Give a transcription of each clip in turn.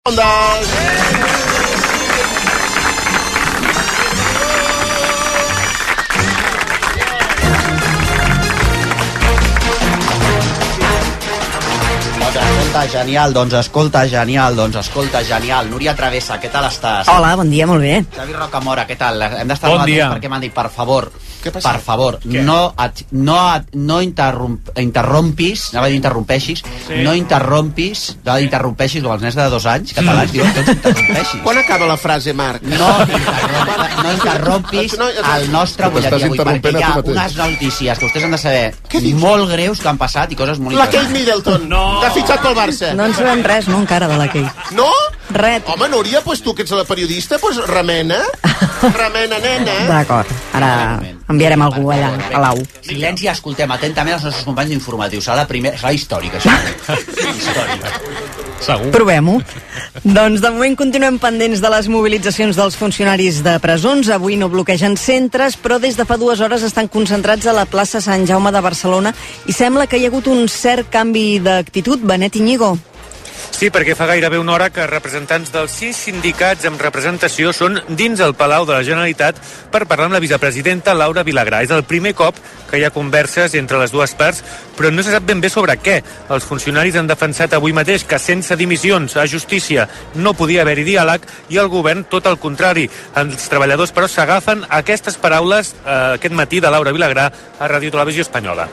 Escolta, genial. Núria Travessa, què tal estàs? Hola, bon dia, molt bé. Xavi Rocamora, què tal? Hem d'estar bon dia. Perquè m'han dit, per favor, no interrompis, anava a dir interrompeixis, sí. No interrompis com els nens de 2 anys, catalans, diuen tots interrompeixis. Quan acaba la frase, Marc? No interrompis el nostre butlletí avui, perquè hi ha unes notícies que vostès han de saber molt greus que han passat i coses molt La Kate Middleton, que ha fitxat pel Barça. No en sabem res, no, encara, de la Kate. No? Res. Home, Núria, pues tu que ets la periodista, pues remena, nena. D'acord, ara enviarem algú allà, a l'AU. Silenci, escoltem atentament els nostres companys informatius. Serà històric, això. Segur. Provem-ho. Doncs de moment continuem pendents de les mobilitzacions dels funcionaris de presons. Avui no bloquegen centres, però des de fa 2 hores estan concentrats a la plaça Sant Jaume de Barcelona i sembla que hi ha hagut un cert canvi d'actitud. Benet Iñigo. Sí, perquè fa gairebé una hora que representants dels 6 sindicats amb representació són dins el Palau de la Generalitat per parlar amb la vicepresidenta Laura Vilagrà. És el primer cop que hi ha converses entre les dues parts, però no se sap ben bé sobre què. Els funcionaris han defensat avui mateix que sense dimissions a justícia no podia haver-hi diàleg i el govern tot el contrari. Els treballadors, però, s'agafen a aquestes paraules aquest matí de Laura Vilagrà a Ràdio Televisió Espanyola.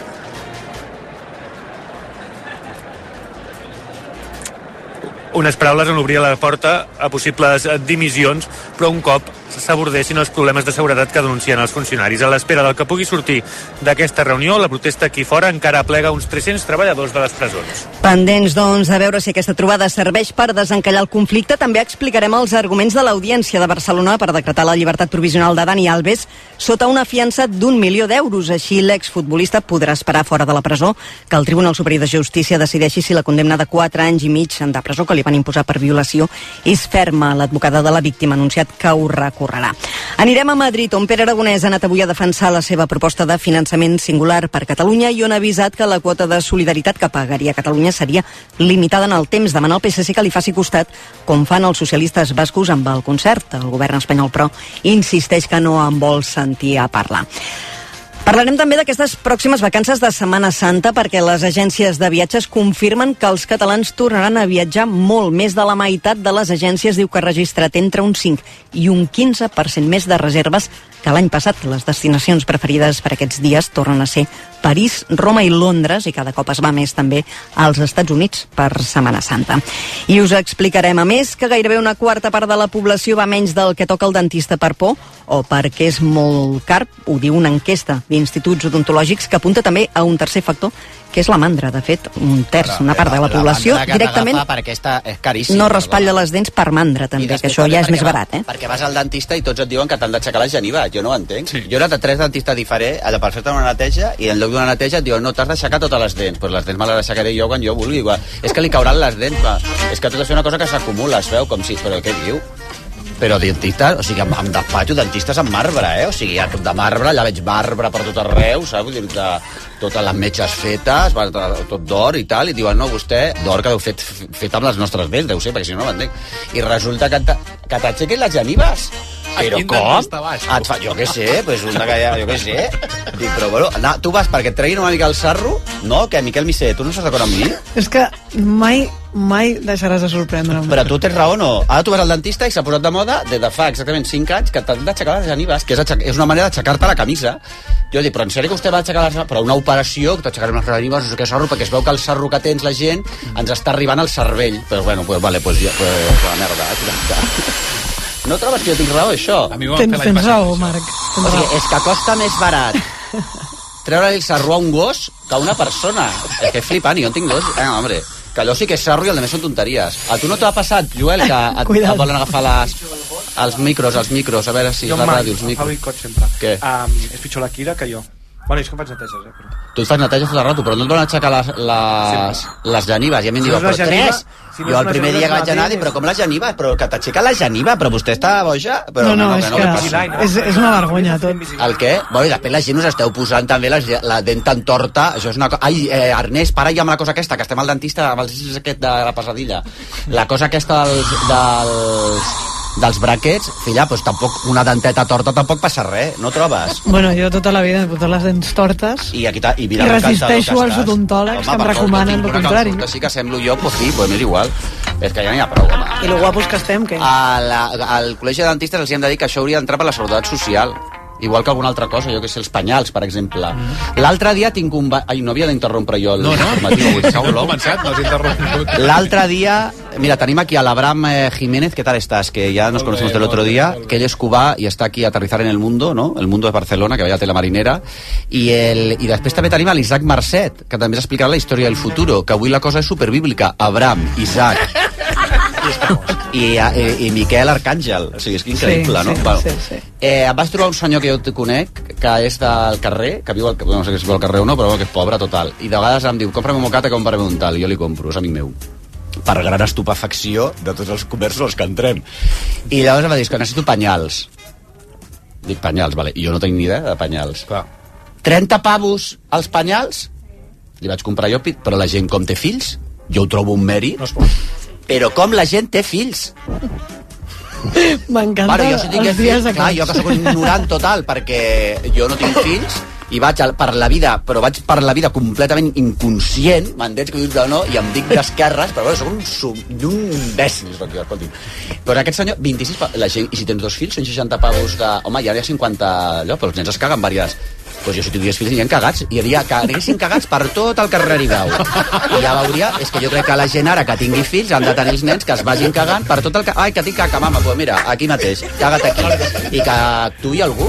Unes paraules on obria la porta a possibles dimissions, però un cop s'abordessin els problemes de seguretat que denuncien els funcionaris. A l'espera del que pugui sortir d'aquesta reunió, la protesta aquí fora encara aplega uns 300 treballadors de les presons. Pendents, doncs, de veure si aquesta trobada serveix per desencallar el conflicte. També explicarem els arguments de l'Audiència de Barcelona per decretar la llibertat provisional de Dani Alves sota una fiança d'1 milió d'euros. Així, l'exfutbolista podrà esperar fora de la presó que el Tribunal Superior de Justícia decideixi si la condemna de 4 anys i mig de presó que li van imposar per violació és ferma. L'advocada de la víctima ha anunciat que ho recorrerà. Anirem a Madrid, on Pere Aragonès ha anat avui a defensar la seva proposta de finançament singular per Catalunya i on ha avisat que la quota de solidaritat que pagaria Catalunya seria limitada en el temps. Demana al PSC que li faci costat, com fan els socialistes bascos amb el concert. El govern espanyol, però, insisteix que no en vol sentir a parlar. Parlarem també d'aquestes pròximes vacances de Setmana Santa perquè les agències de viatges confirmen que els catalans tornaran a viatjar molt. Més de la meitat de les agències diu que ha registrat entre un 5 i un 15% més de reserves que l'any passat. Les destinacions preferides per aquests dies tornen a ser París, Roma i Londres, i cada cop es va més també als Estats Units per Setmana Santa. I us explicarem, a més, que gairebé una quarta part de la població va menys del que toca el dentista per por o perquè és molt car. Ho diu una enquesta d'Instituts Odontològics que apunta també a un tercer factor, que és la mandra. De fet, un terç, una part de la població directament no raspalla les dents per mandra, també, que això ja és més barat. Perquè vas al dentista i tots et diuen que t'han d'aixecar les genives. Jo no ho entenc. Sí. Jo he anat a 3 dentistes diferents per fer-te una neteja i en lloc d'una neteja et diuen no, t'has d'aixecar totes les dents. Pues les dents me les aixecaré jo quan jo vulgui. És que li cauran les dents. És que tot és una cosa que s'acumula, es veu com si... Però què diu? Però dentistes, o sigui, em despatxo dentistes amb marbre, o sigui, ja tot de marbre, allà veig marbre per tot arreu, saps? Totes les metges fetes, tot d'or i tal, i diuen, no, vostè, d'or que deu fet amb les nostres dents, deu ser, perquè si no m'entenc. I resulta que t'aixequin les genives. Però com? Jo què sé, pues una que jo què sé. Dic, però bueno, tu vas perquè et treguin una mica el sarro, no? Que Miquel Micé, tu no estàs d'acord amb mi? És que mai deixaràs de sorprendre'm. Però tu tens raó, no? Ara tu vas al dentista i s'ha posat de moda des de fa exactament 5 anys que t'has d'aixecar les genives, que és una manera d'aixecar-te la camisa. Jo dic, però en sèrio que vostè va aixecar les... Però una operació, que t'aixecarem les genives, no sé què sarro, perquè es veu que el sarro que tens la gent ens està arribant al cervell. Però bueno, pues vale, pues la merda. No trobes que jo tinc raó, això? Tens raó, Marc. O sigui, és que costa més barat treure-li el sarro a un gos que a una persona. És que és flipant, i jo en tinc 2. Home, que allò sí que és sarro i el demés són tonteries. A tu no t'ha passat, Joel, que et volen agafar els micros, a veure si és la ràdio, els micros. Jo sempre. Què? És pitjor la Kira que jo. Bueno, és que faig neteges, Tu fas neteja tot el rato, però no et volen aixecar les genives. I a mi em diuen, però tres... Jo el primer dia que vaig anar, però com les genives? Però que t'aixeca la geniva, però vostè està boja? Però no, és que és una vergonya, tot. El què? Bueno, i després la gent us esteu posant també la dent tan torta. Això és una cosa... Ai, Ernest, para ja amb la cosa aquesta, que estem al dentista amb el aquest de la pesadilla. La cosa aquesta dels brackets, filla, doncs tampoc una denteta torta tampoc passa res, no trobes? Bueno, jo tota la vida he posat les dents tortes i resisteixo als odontòlegs que em recomanen el contrari. Sí que semblo jo, pues sí, pues m'és igual. És que ja n'hi ha prou, home. I lo guapos que estem, què? Al col·legi de dentistes els hem de dir que això hauria d'entrar per la seguretat social. Igual que alguna altra cosa, jo que sé, els penyals, per exemple. L'altre dia tinc un... Ai, no havia d'interrompre jo el informatiu. No començat, no has interromput. L'altre dia, mira, tenim aquí a l'Abraham Jiménez, ¿qué tal estás? Que ya nos conocemos del otro día, que él es cubà y está aquí a aterrizar en el mundo, ¿no? El mundo de Barcelona, que vaya a la marinera. I després també tenim l'Isaac Marcet, que també ens explicarà la història del futuro, que avui la cosa és superbíblica. Abraham, Isaac i Miquel Arcàngel. O sigui, és que increïble, no? Sí. Em vaig trobar un senyor que jo te conec, que és del carrer, que viu al, no sé si viu al carrer o no, però que és pobre total, i de vegades em diu, compra'm un mocata, compra'm un tal, i jo li compro, és amic meu, per gran estupefacció de tots els comerços als que entrem. I llavors em va dir, que necessito penyals. Dic, penyals, vale, i jo no tinc ni idea de penyals. Clar. 30 pavos als penyals, li vaig comprar jo, però la gent com té fills, jo ho trobo un mèrit, no es pot. Però com la gent té fills? M'encanta els dies de clar, jo que soc un ignorant total, perquè jo no tinc fills, i vaig per la vida, però vaig per la vida completament inconscient, m'entens que dius de no, i em dic d'esquerres, però bueno, soc un imbècil, escolti. Però aquest senyor, 26 la gent, i si tens 2 fills, són 60 pavos de... Home, ja n'hi ha 50 allò, però els nens es caguen diverses. Doncs jo si tingués fills anirien cagats, i anessin cagats per tot el carrer Aribau. I ja veuria, és que jo crec que la gent ara que tingui fills han de tenir els nens que es vagin cagant per tot el... Ai, que tinc caca, mama, doncs mira, aquí mateix, caga't aquí. I que actuï algú.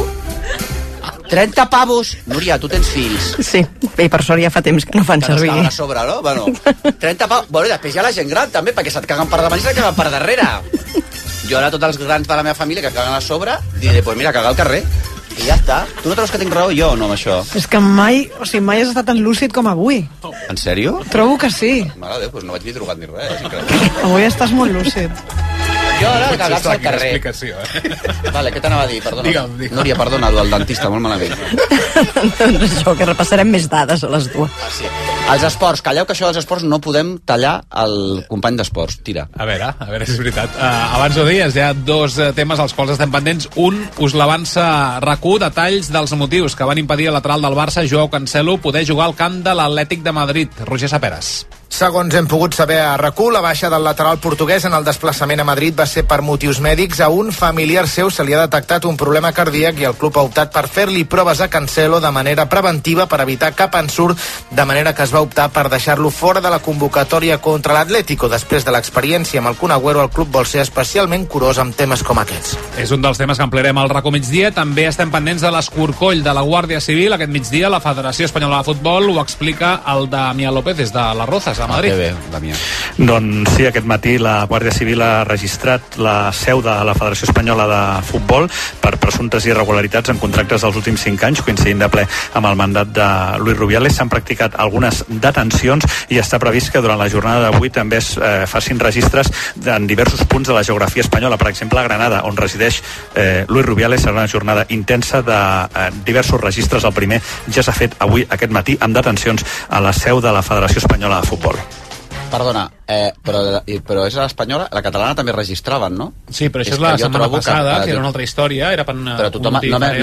30 pavos! Núria, tu tens fills. Sí, i per sort ja fa temps que no fan servir. Que no a sobre, no? Bueno, 30 pavos... Bueno, i després hi ha la gent gran, també, perquè se't caguen per davant i se't caguen per darrere. Jo ara tots els grans de la meva família que caguen a sobre, diré, pues mira, cagar al carrer. I ja està. Tu no treus que tinc raó jo o no amb això? És que mai has estat tan lúcid com avui. En sèrio? Trobo que sí. Mare de Déu, doncs no vaig ni drogat ni res, és increïble. Avui estàs molt lúcid. Jo ara cagat al carrer. Vale, què t'anava a dir? Perdona. Digue'm. Núria, perdona, el dentista, molt malament. Doncs això, que repassarem més dades a les dues. Sí. Els esports, calleu que això dels esports no podem tallar el company d'esports. Tira. A veure si és veritat. Abans ho dies, hi ha 2 temes als quals estem pendents. Un, us l'avança RAC1, detalls dels motius que van impedir al lateral del Barça, Joao Cancelo, poder jugar al camp de l'Atlètic de Madrid. Roger Saperas. Segons hem pogut saber a RAC1, la baixa del lateral portuguès en el desplaçament a Madrid va ser per motius mèdics. A un familiar seu se li ha detectat un problema cardíac i el club ha optat per fer-li proves a Cancelo de manera preventiva per evitar cap ensurt, de manera que es va optar per deixar-lo fora de la convocatòria contra l'Atlético. Després de l'experiència amb el Kun Agüero, el club vol ser especialment curós amb temes com aquests. És un dels temes que ampliarem al RAC1 migdia. També estem pendents de l'escorcoll de la Guàrdia Civil. Aquest migdia la Federació Espanyola de Futbol ho explica el Damià López des de les Rozas, a Madrid. Bé, Damià. Doncs sí, aquest matí la Guàrdia Civil ha registrat la seu de la Federació Espanyola de Futbol per presumptes irregularitats en contractes dels últims 5 anys, coincidint de ple amb el mandat de Luis Rubiales. S'han practicat algunes detencions i està previst que durant la jornada d'avui també es facin registres en diversos punts de la geografia espanyola. Per exemple, a Granada, on resideix Luis Rubiales, serà una jornada intensa de diversos registres. El primer ja s'ha fet avui, aquest matí, amb detencions a la seu de la Federació Espanyola de Futbol. Perdona, però és l'espanyola, la catalana també registraven, no? Sí, però això és la setmana passada, que era una altra història, era per però tothom,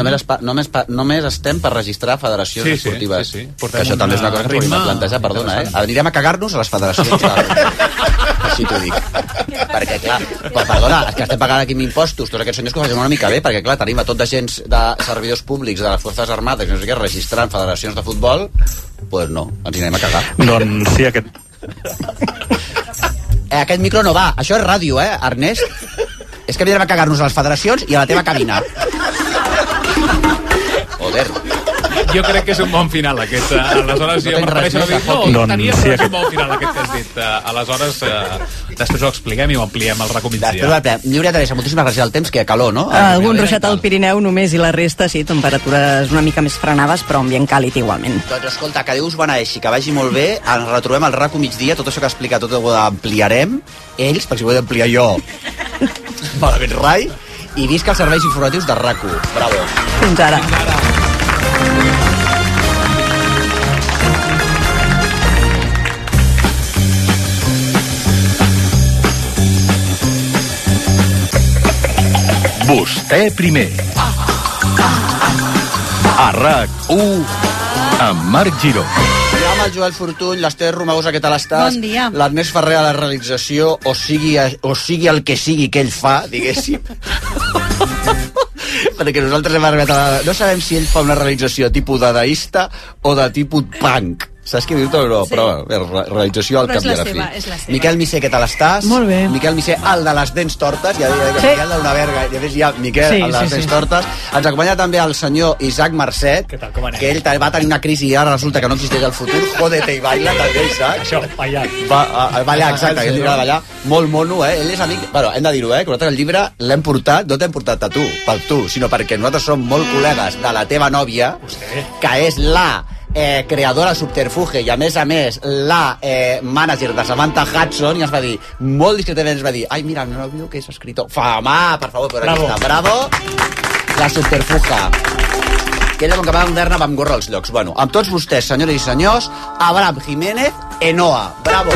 només estem per registrar federacions esportives. Sí. Que això també és una cosa que podríem plantejar, perdona, Anirem a cagar-nos a les federacions. Així t'ho dic. Perquè, clar, perdona, és que estem pagant aquí amb impostos, tots aquests senyors que ho facin una mica bé, perquè, clar, tenim a tot de gent de servidors públics de les Forces Armades, no sé què, registrant federacions de futbol, doncs no, ens hi anem a cagar. Doncs sí, aquest micro no va, això és ràdio, Ernest? És que anirem a cagar-nos a les federacions i a la teva cabina. Joder. Jo crec que és un bon final aquest. Aleshores, jo prefereixo no dir, no, tenia un bon final aquest que has dit. Aleshores, Després ho expliquem i ho ampliem al RAC1 migdia. Lliure Teresa, moltíssimes gràcies al temps, que calor, no? Algun ruixat al Pirineu només i la resta, sí, temperatures una mica més frenades, però ambient càlid igualment. Doncs escolta, que Déu us beneeixi, que vagi molt bé, ens retrobem al RAC1 migdia, tot això que ha explicat, tot ho ampliarem, ells, perquè si ho he d'ampliar jo, malament rai, i visca els serveis informatius de RAC1. Bravo. Fins ara. Vostè primer. A RAC1 amb Marc Giró. Ja amb el Joel Fortuny, l'Ester Romagosa, què tal estàs? Bon dia. L'Ernest Ferrer a la realització, o sigui el que sigui que ell fa, diguéssim. Perquè nosaltres hem arribat a... No sabem si ell fa una realització tipus dadaista o de tipus punk. Saps què dir-te o no? Sí. Però realització al cap i a la fi. És la seva. Miquel Missé, què tal estàs? Molt bé. Miquel Missé, el de les dents tortes. Ja dic que Miquel d'una verga. I a més hi ha Miquel, el de les dents tortes. Ens acompanya també el senyor Isaac Marcet, que ell va tenir una crisi i ara resulta que no existeix el futur. Jódete i baila, també, Isaac. Això, ballar. Ballar, exacte, que ell li agrada ballar. Molt mono, Ell és amic... Bueno, hem de dir-ho, que nosaltres el llibre l'hem portat, no t'hem portat a tu, per tu, sinó perquè nosaltres som molt col·legues de la teva nòvia, que és la creadora Subterfuge i a més la mànager de Samantha Hudson, i ens va dir, molt discretament ens va dir, ai mira, el meu nòvio que és escritor, fama, per favor, per aquí està, bravo, la Subterfuge, que ella com que va moderna va amb gorra als llocs. Bueno, amb tots vostès, senyores i senyors, Abraham Jiménez Enoa, bravo.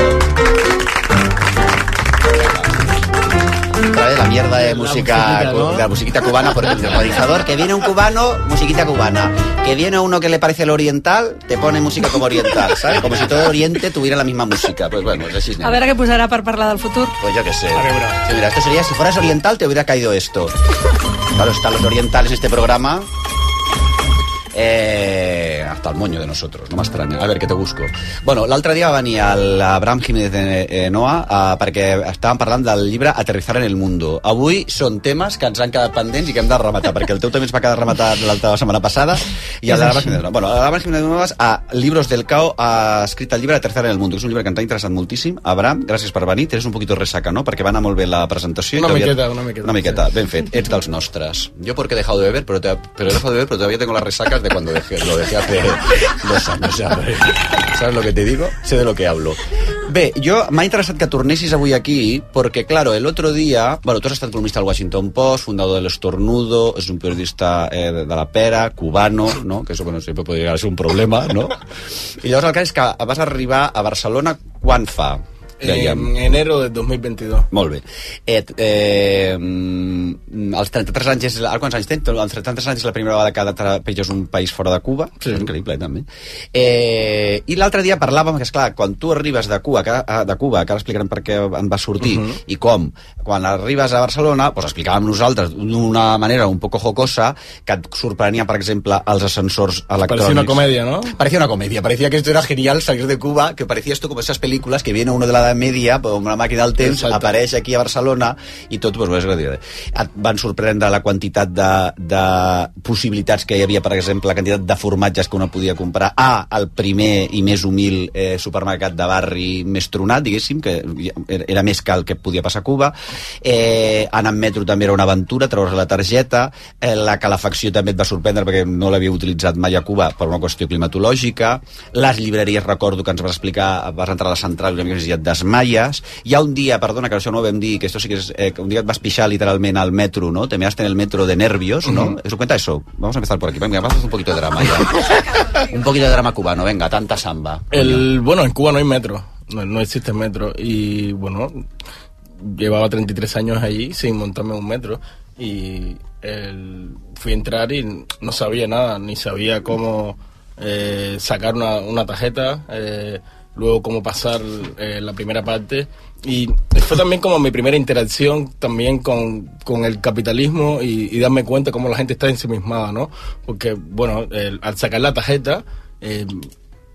Trae la mierda de música, ¿no? La musiquita cubana por el sintonizador. Que viene un cubano, musiquita cubana. Que viene uno que le parece el oriental, te pone música como oriental, ¿sabes? Como si todo Oriente tuviera la misma música. Pues bueno, es así. A veure què posarà per parlar del futur. Pues yo qué sé. Sí, mira, esto sería, si fueras oriental te hubiera caído esto. Claro, están los orientales en este programa. Hasta el moño de nosotros, no m'estranya. A veure, que te busco. Bueno, l'altre dia va venir l'Abraham Jiménez de Noa perquè estàvem parlant del llibre Aterrizar en el Mundo. Avui són temes que ens han quedat pendents i que hem de rematar, perquè el teu també ens va quedar rematat l'altra setmana passada i el d'Abraham Jiménez de Noa. Bueno, l'Abraham Jiménez de Noa a Libros del Cao ha escrit el llibre Aterrizar en el Mundo, que és un llibre que ens ha interessat moltíssim. Abraham, gràcies per venir. Tens un poquito resaca, ¿no? Perquè va anar molt bé la presentació. Una miqueta. Ben fet, ets dels nostres. Jo porque he dejado de beber, pero todavía tengo las resacas de cuando lo dejé hace 2 años. ¿Sabes lo que te digo? Sé de lo que hablo. Bé, jo m'ha interessat que tornessis avui aquí porque, claro, el otro día... Bueno, tu has estat columnista al Washington Post, fundador del Estornudo, és un periodista de la pera, cubano, ¿no? Que eso, bueno, siempre podria ser un problema, ¿no? I llavors el cas és que vas arribar a Barcelona quan fa? En enero de 2022. Molt bé. Els 33 anys quants anys tens? Els 33 anys és la primera vegada que trepitges un país fora de Cuba. Sí. És increïble, també. I l'altre dia parlàvem que, esclar, quan tu arribes de Cuba, que ara explicarem per què en va sortir i com, quan arribes a Barcelona, doncs explicàvem nosaltres d'una manera un poco jocosa que et sorprenia, per exemple, els ascensors electrònics. Parecía una comedia, ¿no? Parecía una comedia. Parecía que esto era genial salir de Cuba, que parecía esto como esas películas que viene uno de la Edad Media, amb una màquina del temps, apareix aquí a Barcelona i tot, doncs, et van sorprendre la quantitat de possibilitats que hi havia, per exemple, la quantitat de formatges que uno podia comprar al primer i més humil supermercat de barri més tronat, diguéssim, que era més que el que podia passar a Cuba. Anar en metro també era una aventura, treure's la targeta, la calefacció també et va sorprendre perquè no l'havia utilitzat mai a Cuba per una qüestió climatològica, les llibreries, recordo que ens vas explicar, vas entrar a la central i una mica més i et desmaies. Hi ha un dia, perdona, que això no ho vam dir, que esto sí que és, un dia et vas pixar literalment al metro, ¿no? Te measte en el metro de nervios, ¿no? ¿Eso cuenta eso? Vamos a empezar por aquí. Venga, vamos a hacer un poquito de drama ya. Un poquito de drama cubano, venga, tanta samba. Bueno, en Cuba no hay metro, no existe metro. Y bueno, llevaba 33 años allí sin montarme en un metro. Y fui a entrar y no sabía nada, ni sabía cómo sacar una tarjeta, luego cómo pasar la primera parte, y fue también como mi primera interacción también con el capitalismo y darme cuenta cómo la gente está ensimismada, ¿no? Porque, bueno, al sacar la tarjeta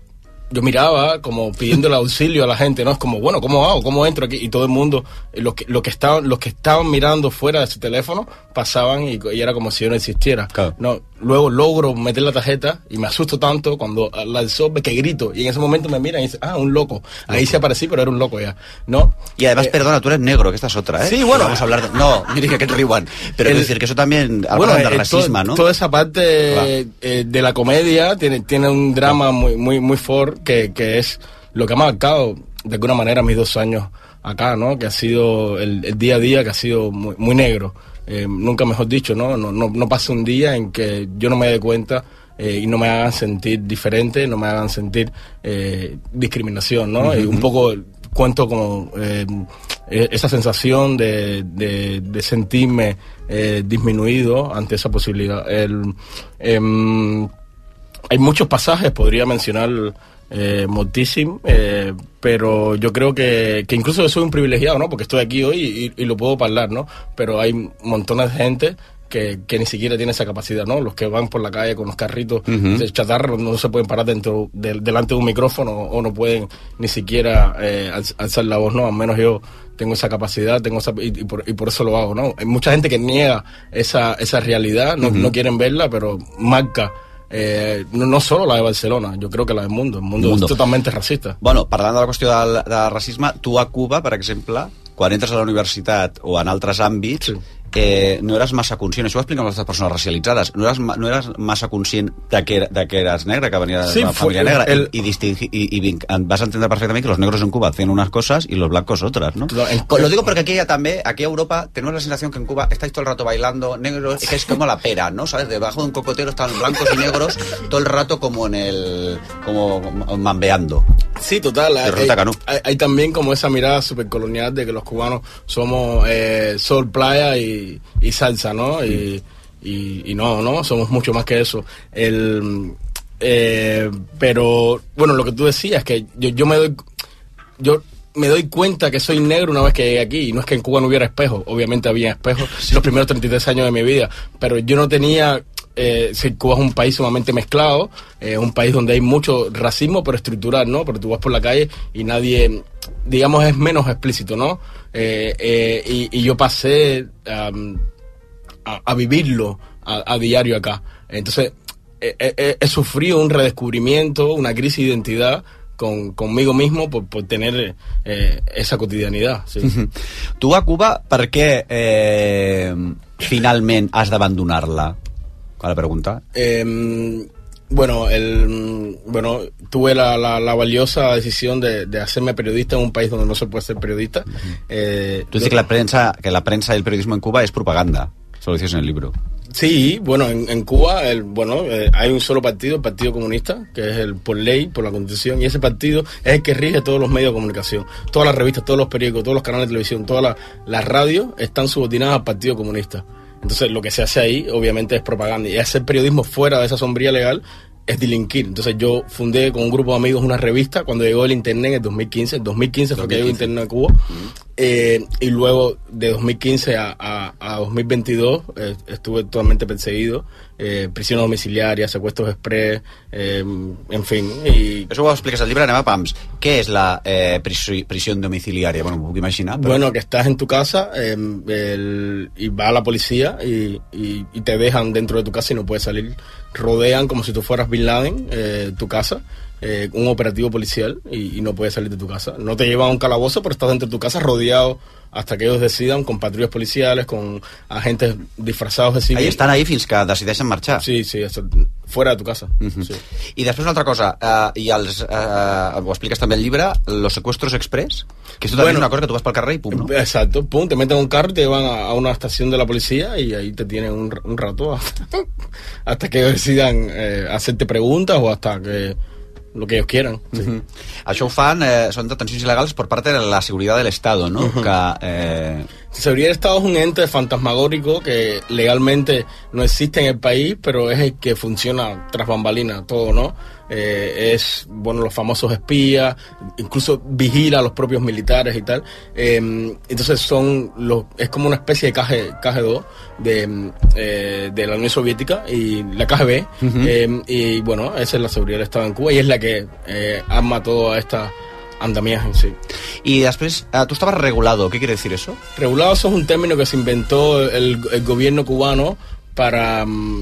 yo miraba como pidiéndole auxilio a la gente, ¿no? Es como, bueno, ¿cómo hago? ¿Cómo entro aquí? Y todo el mundo, los que estaban mirando fuera de su teléfono, pasaban y era como si yo no existiera. Claro. No, luego logro meter la tarjeta y me asusto tanto cuando la alzó que grito. Y en ese momento me miran y dicen, un loco. Ahí se aparecí, pero era un loco ya, ¿no? Y además, perdona, tú eres negro, que esta es otra, ¿eh? Sí, bueno. Vamos a hablar de... No, mire que riuen. Pero quiero decir que eso también algo de racismo, ¿no? Toda esa parte de la comedia tiene un drama muy fuerte que es lo que ha marcado de alguna manera mis 2 años acá, ¿no? Que ha sido el día a día, que ha sido muy negro. Nunca mejor dicho, no pasa un día en que yo no me dé cuenta y no me hagan sentir diferente, no me hagan sentir discriminación, ¿no? Y un poco cuento como esa sensación de sentirme disminuido ante esa posibilidad. Hay muchos pasajes, podría mencionar moltíssim, pero yo creo que incluso yo soy un privilegiado, ¿no? Porque estoy aquí hoy y lo puedo hablar, ¿no? Pero hay montones de gente que ni siquiera tiene esa capacidad, ¿no? Los que van por la calle con los carritos de chatarra no se pueden parar delante de un micrófono o no pueden ni siquiera alzar la voz, ¿no? Al menos yo tengo esa capacidad, y por eso lo hago, ¿no? Hay mucha gente que niega esa realidad, no quieren verla, pero marca no solo la de Barcelona, jo crec que la del mundo. El mundo és totalment racista. Bueno, parlant de la qüestió de racisme, tu a Cuba, per exemple, quan entres a la universitat o en altres àmbits, no eres massa conscient, això ho expliquen les persones racialitzades, no eres massa conscient de que eres negre, que venia de una família negra, y vas a entender perfectamente que los negros en Cuba hacen unas cosas y los blancos otras, ¿no? Lo digo porque aquí en Europa tenemos la sensación que en Cuba estáis todo el rato bailando negros, que es como la pera, ¿no? ¿Sabes? Debajo de un cocotero están blancos y negros todo el rato como como mambeando. Sí, total. Hay también como esa mirada supercolonial de que los cubanos somos sol, playa y salsa, ¿no? Y no, somos mucho más que eso. Pero, bueno, lo que tú decías, que yo me doy cuenta que soy negro una vez que llegué aquí, y no es que en Cuba no hubiera espejos, obviamente había espejos los primeros 33 años de mi vida, pero yo no tenía... Cuba es un país sumamente mezclado, un país donde hay mucho racismo, pero estructural, ¿no? Pero tú vas por la calle y nadie, digamos, es menos explícito, ¿no? Y yo pasé a vivirlo a diario acá. Entonces, he sufrido un redescubrimiento, una crisis de identidad conmigo mismo por tener esa cotidianidad. Sí. Tu a Cuba, per què finalment has d'abandonar-la? ¿Cuál es la pregunta? Bueno, tuve la valiosa decisión de hacerme periodista en un país donde no se puede ser periodista. Tú dices que la prensa y el periodismo en Cuba es propaganda. Eso lo dices en el libro. Sí, bueno, en Cuba hay un solo partido, el Partido Comunista, que es por ley, por la Constitución, y ese partido es el que rige todos los medios de comunicación. Todas las revistas, todos los periódicos, todos los canales de televisión, todas las radios están subordinadas al Partido Comunista. Entonces lo que se hace ahí obviamente es propaganda, y hacer periodismo fuera de esa sombría legal es delinquir. Entonces yo fundé con un grupo de amigos una revista cuando llegó el internet en el 2015. En 2015 fue que llegó el internet a Cuba. Y luego de 2015 a 2022 estuve totalmente perseguido, prisión domiciliaria, secuestros express, en fin. Eso ho expliques al llibre, anem a pams. Què és la prisión domiciliaria? Bueno, m'ho puc imaginar. Però... Bueno, que estás en tu casa y va la policía y te dejan dentro de tu casa y no puedes salir. Rodean como si tú fueras Bin Laden tu casa, un operativo policial, y no puedes salir de tu casa. No te llevan a un calabozo, pero estás dentro de tu casa rodeado hasta que ellos decidan, con patrulles policiales, con agentes disfrazados de civil. Ahí estan ahí fins que decideixen marxar. Sí, fuera de tu casa. Sí. I després una altra cosa, ho expliques també al llibre, los secuestros express, que esto también es una cosa que tú vas pel carrer y pum, ¿no? Exacto, pum, te meten en un carro y te llevan a una estación de la policía y ahí te tienen un rato hasta que decidan hacerte preguntas o hasta que lo que ellos quieran. Sí. Això ho fan, són detencions il·legals por parte de la seguridad del Estado, ¿no? La seguridad del Estado es un ente fantasmagórico que legalmente no existe en el país, pero es el que funciona tras bambalinas todo, ¿no? es, bueno, los famosos espías, incluso vigila a los propios militares y tal. Entonces es como una especie de KG2 de la Unión Soviética y la KGB. Y bueno, esa es la seguridad del Estado en Cuba y es la que arma toda esta andamiaje en sí. Y después, tú estabas regulado, ¿qué quiere decir eso? Regulado, eso es un término que se inventó el gobierno cubano para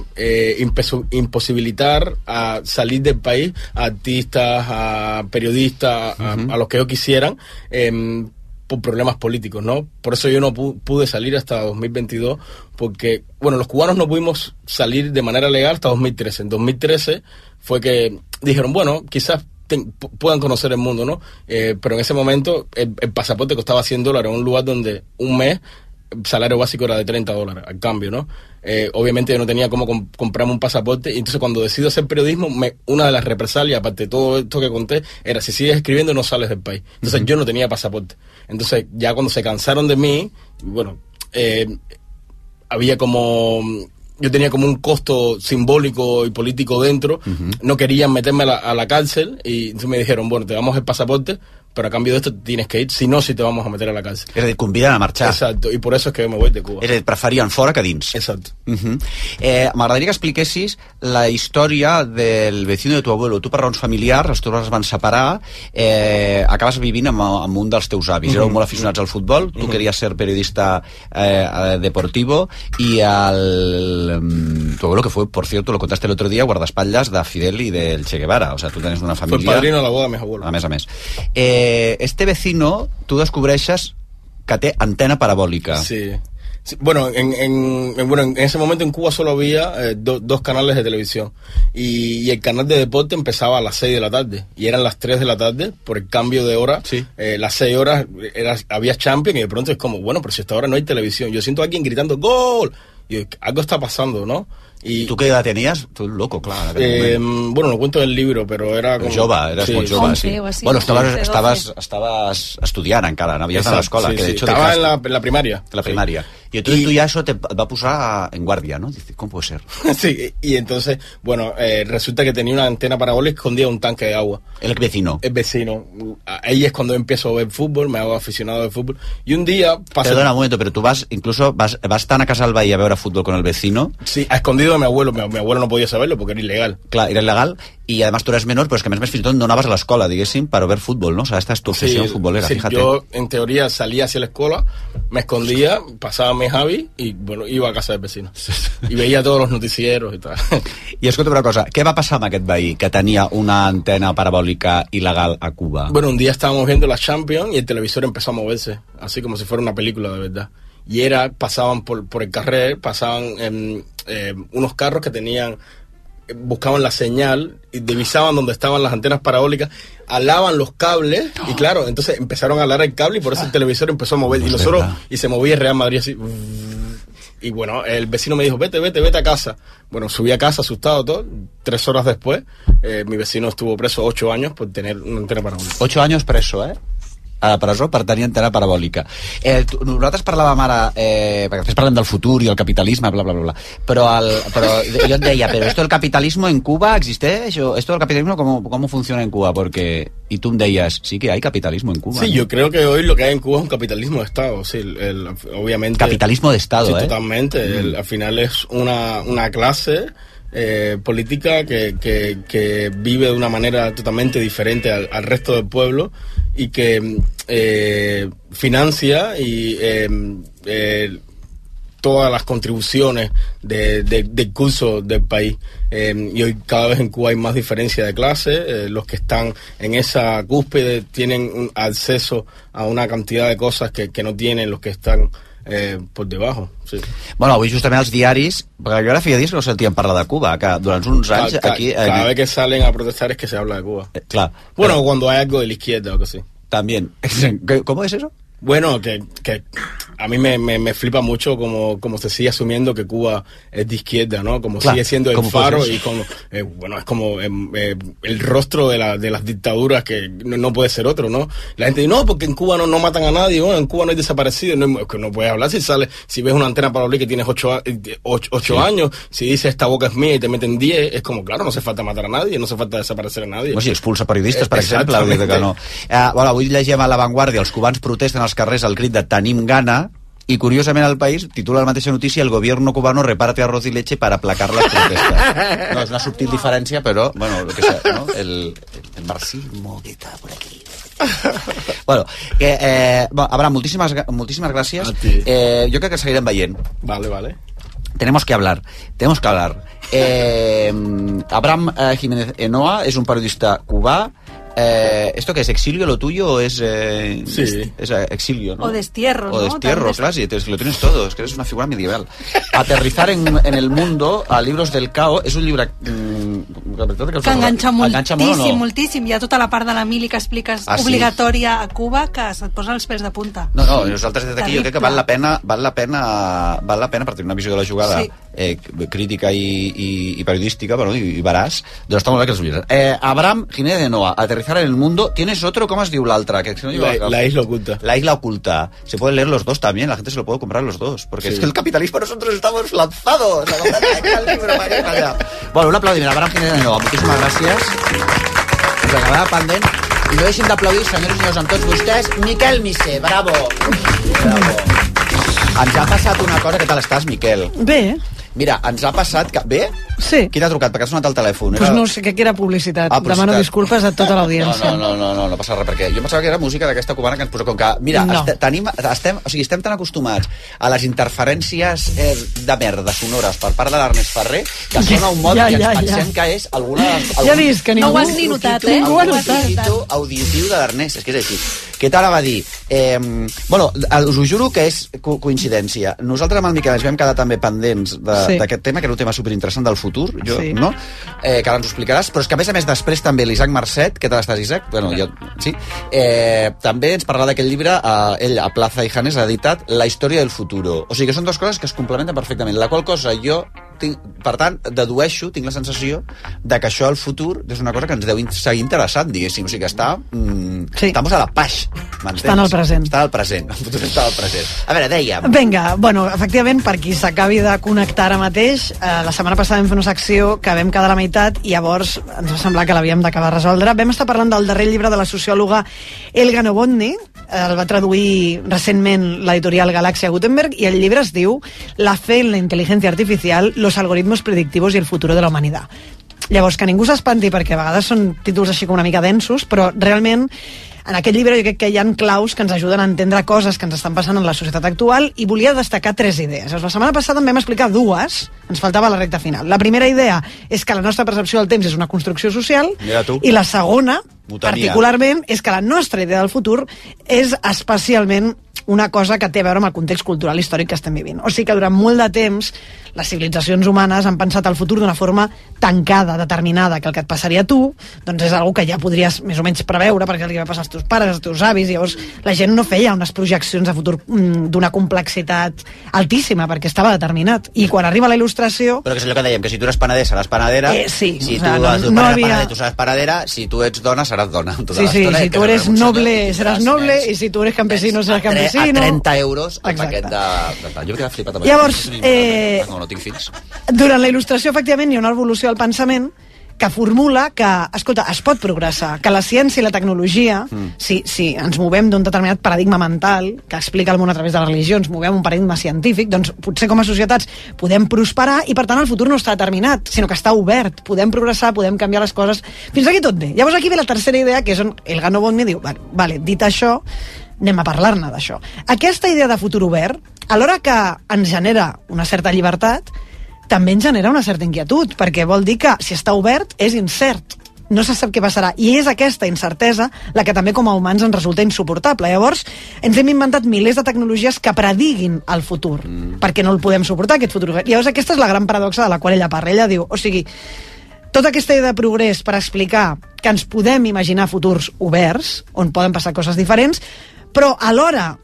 imposibilitar a salir del país a artistas, a periodistas, a los que ellos quisieran, por problemas políticos, ¿no? Por eso yo no pude salir hasta 2022, porque, bueno, los cubanos no pudimos salir de manera legal hasta 2013. En 2013 fue que dijeron, bueno, quizás puedan conocer el mundo, ¿no? Pero en ese momento el pasaporte costaba $100 en un lugar donde un mes el salario básico era de $30 al cambio, ¿no? Obviamente yo no tenía cómo comprarme un pasaporte y entonces cuando decido hacer periodismo, una de las represalias, aparte de todo esto que conté, era si sigues escribiendo no sales del país. Entonces yo no tenía pasaporte. Entonces ya cuando se cansaron de mí, bueno, había como... Yo tenía como un costo simbólico y político dentro, no querían meterme a la cárcel y entonces me dijeron, bueno, te damos el pasaporte, pero a cambio de esto tienes que ir, si no, si te vamos a meter a la cárcel. És a dir, conviden a marxar. Exacto, i per això és que me voy de Cuba. És a dir, preferien fora que dins. Exacto. M'agradaria que expliquessis la història del vecino de tu abuelo. Tu per raons familiars, els teus es van separar, acabes vivint amb un dels teus avis. Éreu molt aficionats al futbol, tu querías ser periodista deportivo y tu abuelo, que fue, por cierto, lo contaste el otro día, guardaespaldas de Fidel y del Che Guevara. O sea, tú tienes una familia... Fue padrino de la boda de mis abuelos. A més. Este vecino, tu descobreixes que té antena parabòlica. Sí. Bueno, en ese momento en Cuba solo había dos canales de televisión y el canal de deporte empezaba a las 6 de la tarde y eran las 3 de la tarde por el cambio de hora. Sí. Las 6 horas había Champions y de pronto es como, bueno, pero si hasta ahora no hay televisión, yo siento a alguien gritando ¡Gol! Y algo está pasando, ¿no? ¿Y tú qué edad tenías? Tú loco, claro. Bueno, lo cuento en el libro, però era com... Jove, eres molt jove, sí. Bueno, estaves estudiant encara, no havies anat a l'escola. Sí, estaba en la primaria. En la primaria. Y entonces tú ya eso te va posar en guardia, ¿no? Dices, ¿cómo puede ser? Sí, y entonces, bueno, resulta que tenía una antena parabólica escondida en un tanque de agua. ¿El vecino? El vecino. Ahí es cuando empiezo a ver fútbol, me hago aficionado de fútbol. Y un día... Perdona un momento, pero tú vas tan a casa del Valle a ver a fútbol con el vecino. Sí, a escondido de mi abuelo. Mi abuelo no podía saberlo porque era ilegal. Clar, era il·legal, y además tú eres menor, pero es que més fins i tot no anaves a l'escola, diguéssim, para ver fútbol, ¿no? O sea, esta es tu obsesión futbolera, sí, fíjate. Yo, en teoría, salía hacia la escuela, me escondía, pasaba mi Javi y, bueno, iba a casa del vecino. Y veía todos los noticieros y tal. I escolta una cosa, què va passar amb aquest veí que tenia una antena parabòlica il·legal a Cuba? Bueno, un día estábamos viendo la Champions y el televisor empezó a moverse, así como si fuera una película de verdad. Y pasaban por el carrer, pasaban unos carros que buscaban la señal y divisaban donde estaban las antenas parabólicas, alaban los cables y claro, entonces empezaron a alar el cable y por eso el televisor empezó a mover y se movía el Real Madrid así. Y bueno, el vecino me dijo, vete a casa. Bueno, subí a casa asustado todo. 3 horas después, mi vecino estuvo preso 8 años por tener una antena parabólica. 8 años preso, a la presó per tenir antena parabòlica. Nosaltres parlàvem ara, perquè després parlem del futur i el capitalisme, bla, bla, bla, però jo et deia, però esto del capitalismo en Cuba existeix? ¿Esto del capitalismo cómo funciona en Cuba? Porque, y tú me decías, sí que hay capitalismo en Cuba. Sí, ¿no? Yo creo que hoy lo que hay en Cuba es un capitalismo de Estado, sí, obviamente. Capitalismo de Estado, sí, totalmente. Al final es una clase política que vive de una manera totalmente diferente al resto del pueblo y que financia y todas las contribuciones del curso del país. Y hoy cada vez en Cuba hay más diferencia de clase. Los que están en esa cúspide tienen un acceso a una cantidad de cosas que no tienen los que están por debajo, sí. Bueno, avui justament els diaris, perquè jo ara feia dies que no sentíem parlar de Cuba, que durant uns anys aquí... Cada vez que salen a protestar es que se habla de Cuba. Claro. Bueno, cuando hay algo de la izquierda o que sí. También. ¿Cómo es eso? Bueno, que a mí me flipa mucho como se sigue asumiendo que Cuba es de izquierda, ¿no? Como Claro, sigue siendo el ¿cómo faro puede ser? y como, bueno, es como el rostro de las dictaduras que no puede ser otro, ¿no? La gente dice, no, porque en Cuba no matan a nadie, bueno, en Cuba no hay desaparecidos, es que no puedes hablar si ves una antena parabólica que tienes 8 años, si dices esta boca es mía y te meten 10, es como, claro, no hace falta matar a nadie, no hace falta desaparecer a nadie. O sigui, expulsa periodistes, per exemple, Exactament. vull dir que no. Bueno, avui llegim a La Vanguardia, els cubans protesten als carrers al crit de Tenim gana, i curiosament al País titula la mateixa notícia: el gobierno cubano reparte arroz y leche para aplacar las protestas. No, és una subtil diferència, però, bueno, lo que sea, ¿no? El marxismo que está por aquí. Bueno, Abraham, moltíssimes gràcies. Jo crec que seguirem veient. Vale. Tenemos que hablar. Abraham Jiménez Enoa es un periodista cubà. ¿Esto qué es? ¿Exilio lo tuyo o es...? Sí. Es exilio, ¿no? O destierro, ¿no? O destierro, claro, sí, lo tienes todo, es que eres una figura medieval. Aterrizar en el mundo, a Libros del Cao, és un llibre... que enganxa moltíssim. Hi ha tota la part de la mili que expliques obligatòria a Cuba que se't posa els pèls de punta. No, nosaltres des d'aquí jo crec que val la pena per tenir una visió de la jugada crítica i periodística, bueno, i veraç, doncs està molt bé que els llibres. Abraham Jiménez de Noa, Aterrizar en el mundo. ¿Tienes otro? ¿Cómo es diu l'altre? La Isla Oculta. La Isla Oculta. Se pueden leer los dos también, la gente se lo puede comprar los dos, porque es que el capitalismo nosotros estamos lanzados. Bueno, un aplaudiment a Abraham Jiménez de Noa. Moltíssimes gràcies. Ens acabava pendent. I no deixin d'aplaudir, senyors i senyors, amb tots vostès, Miquel Missé. Bravo. Ens ha passat una cosa. Què tal estàs, Miquel? Bé. Mira, ens ha passat que... Bé? Sí. Qui t'ha trucat? Perquè ha sonat el telèfon. Pues no sé, que era publicitat. Demano disculpes a tota l'audiència. No passa res, perquè jo pensava que era música d'aquesta cubana que ens posa com que... Mira, estem tan acostumats a les interferències de merda sonores per part de l'Ernest Ferrer que sona un mod que ens pensem que és alguna... Ja vist que ningú... No ho has ni notat, eh? Ningú ha notat. Auditiu de l'Ernest, és que és així. Què t'anava a dir? Bueno, us ho juro que és coincidència. Nosaltres amb el Miquel ens vam quedar també pendents d'aquest tema, que era un tema superinteressant del futur, no? Que ara ens ho explicaràs, però és que a més després també l'Isaac Marcet, què tal estàs, Isaac? Bueno, jo, sí. També ens parlarà d'aquest llibre, ell a Plaza i Janes ha editat La història del futuro. O sigui que són dues coses que es complementen perfectament, la qual cosa jo per tant, dedueixo, tinc la sensació de que això al futur és una cosa que ens deu seguir interessant, diguéssim, o sigui que està estamos a la paix, m'entens? Està en el present. Està al present, el futur està al present. A veure, dèiem... Vinga, bueno, efectivament, per qui s'acabi de connectar ara mateix, la setmana passada vam fer una secció que vam quedar a la meitat i llavors ens va semblar que l'havíem d'acabar de resoldre. Vam estar parlant del darrer llibre de la sociòloga Elga Novotny, el va traduir recentment l'editorial Galàxia Gutenberg, i el llibre es diu La fe en la inteligencia artificial, los algoritmos predictivos y el futuro de la humanidad. Llavors, que ningú s'espanti, perquè a vegades són títols així com una mica densos, però realment en aquest llibre jo crec que hi ha claus que ens ajuden a entendre coses que ens estan passant en la societat actual, i volia destacar 3 idees. La setmana passada en vam explicar 2, ens faltava la recta final. La primera idea és que la nostra percepció del temps és una construcció social, i la segona, particularment, és que la nostra idea del futur és especialment una cosa que té a veure amb el context cultural històric que estem vivint. O sigui que durant molt de temps les civilitzacions humanes han pensat el futur d'una forma tancada, determinada, que el que et passaria a tu doncs és una cosa que ja podries més o menys preveure, perquè li va passar als teus pares, als teus avis, i llavors la gent no feia unes projeccions de futur d'una complexitat altíssima, perquè estava determinat. I quan arriba la il·lustració... Però que és allò que dèiem, que si tu eres panadera seràs panadera, sí, si tu has panadera tu seràs panadera, si tu ets dona seràs dona. Sí, si tu eres noble seràs noble, i si tu eres campesino seràs campesino. A 30 euros el paquet de... Jo m'he quedat flipat. Llavors, no tinc fills. Durant la il·lustració, efectivament, hi ha una evolució del pensament que formula que, escolta, es pot progressar, que la ciència i la tecnologia, si ens movem d'un determinat paradigma mental que explica el món a través de la religió, ens movem un paradigma científic, doncs potser com a societats podem prosperar, i per tant el futur no està determinat, sinó que està obert, podem progressar, podem canviar les coses, fins aquí tot bé. Llavors aquí ve la tercera idea, que és on Elga Novotny diu, vale, dit això, anem a parlar-ne d'això. Aquesta idea de futur obert, alhora que ens genera una certa llibertat, també ens genera una certa inquietud, perquè vol dir que si està obert és incert, no se sap què passarà, i és aquesta incertesa la que també com a humans ens resulta insuportable. Llavors ens hem inventat milers de tecnologies que prediguin el futur, perquè no el podem suportar, aquest futur obert. Llavors aquesta és la gran paradoxa de la qual ella parla. Ella diu, o sigui, tota aquesta idea de progrés per explicar que ens podem imaginar futurs oberts, on poden passar coses diferents, però alhora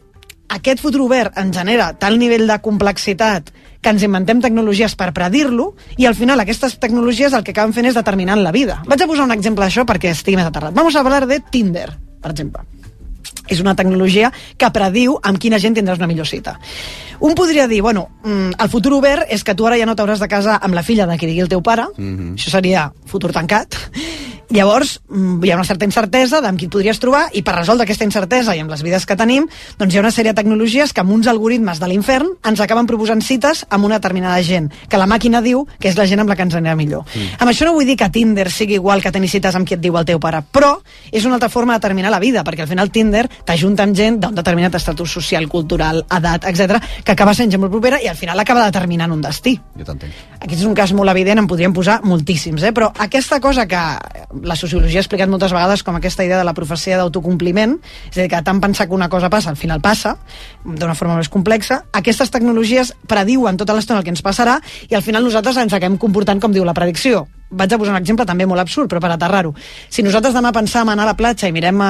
aquest futur obert ens genera tal nivell de complexitat que ens inventem tecnologies per predir-lo i al final aquestes tecnologies el que acaben fent és determinant la vida. Vaig a posar un exemple d'això perquè estigui més aterrat. Vamos a hablar de Tinder, per exemple. És una tecnologia que prediu amb quina gent tindràs una millor cita. Un podria dir, bueno, el futur obert és que tu ara ja no t'hauràs de casar amb la filla de qui digui el teu pare, això seria futur tancat. Llavors, hi ha una certa incertesa amb qui et podries trobar i per resoldre aquesta incertesa i amb les vides que tenim, doncs hi ha una sèrie de tecnologies que amb uns algoritmes de l'infern ens acaben proposant cites amb una determinada gent, que la màquina diu que és la gent amb la que ens anirà millor. Amb això no vull dir que Tinder sigui igual que tenir cites amb qui et diu el teu pare, però és una altra forma de determinar la vida, perquè al final Tinder t'ajunta amb gent d'un determinat estatus social, cultural, edat, etc, que acaba sent gent molt propera i al final acaba determinant un destí. Jo t'entenc. Aquest és un cas molt evident, en podríem posar moltíssims, però aquesta cosa que la sociologia ha explicat moltes vegades com aquesta idea de la profecia d'autocompliment, és a dir, que tant pensar que una cosa passa, al final passa, d'una forma més complexa, aquestes tecnologies prediuen tota l'estona el que ens passarà i al final nosaltres ens acabem comportant com diu la predicció. Vaig a posar un exemple també molt absurd, però per aterrar-ho. Si nosaltres demà pensam anar a la platja i mirem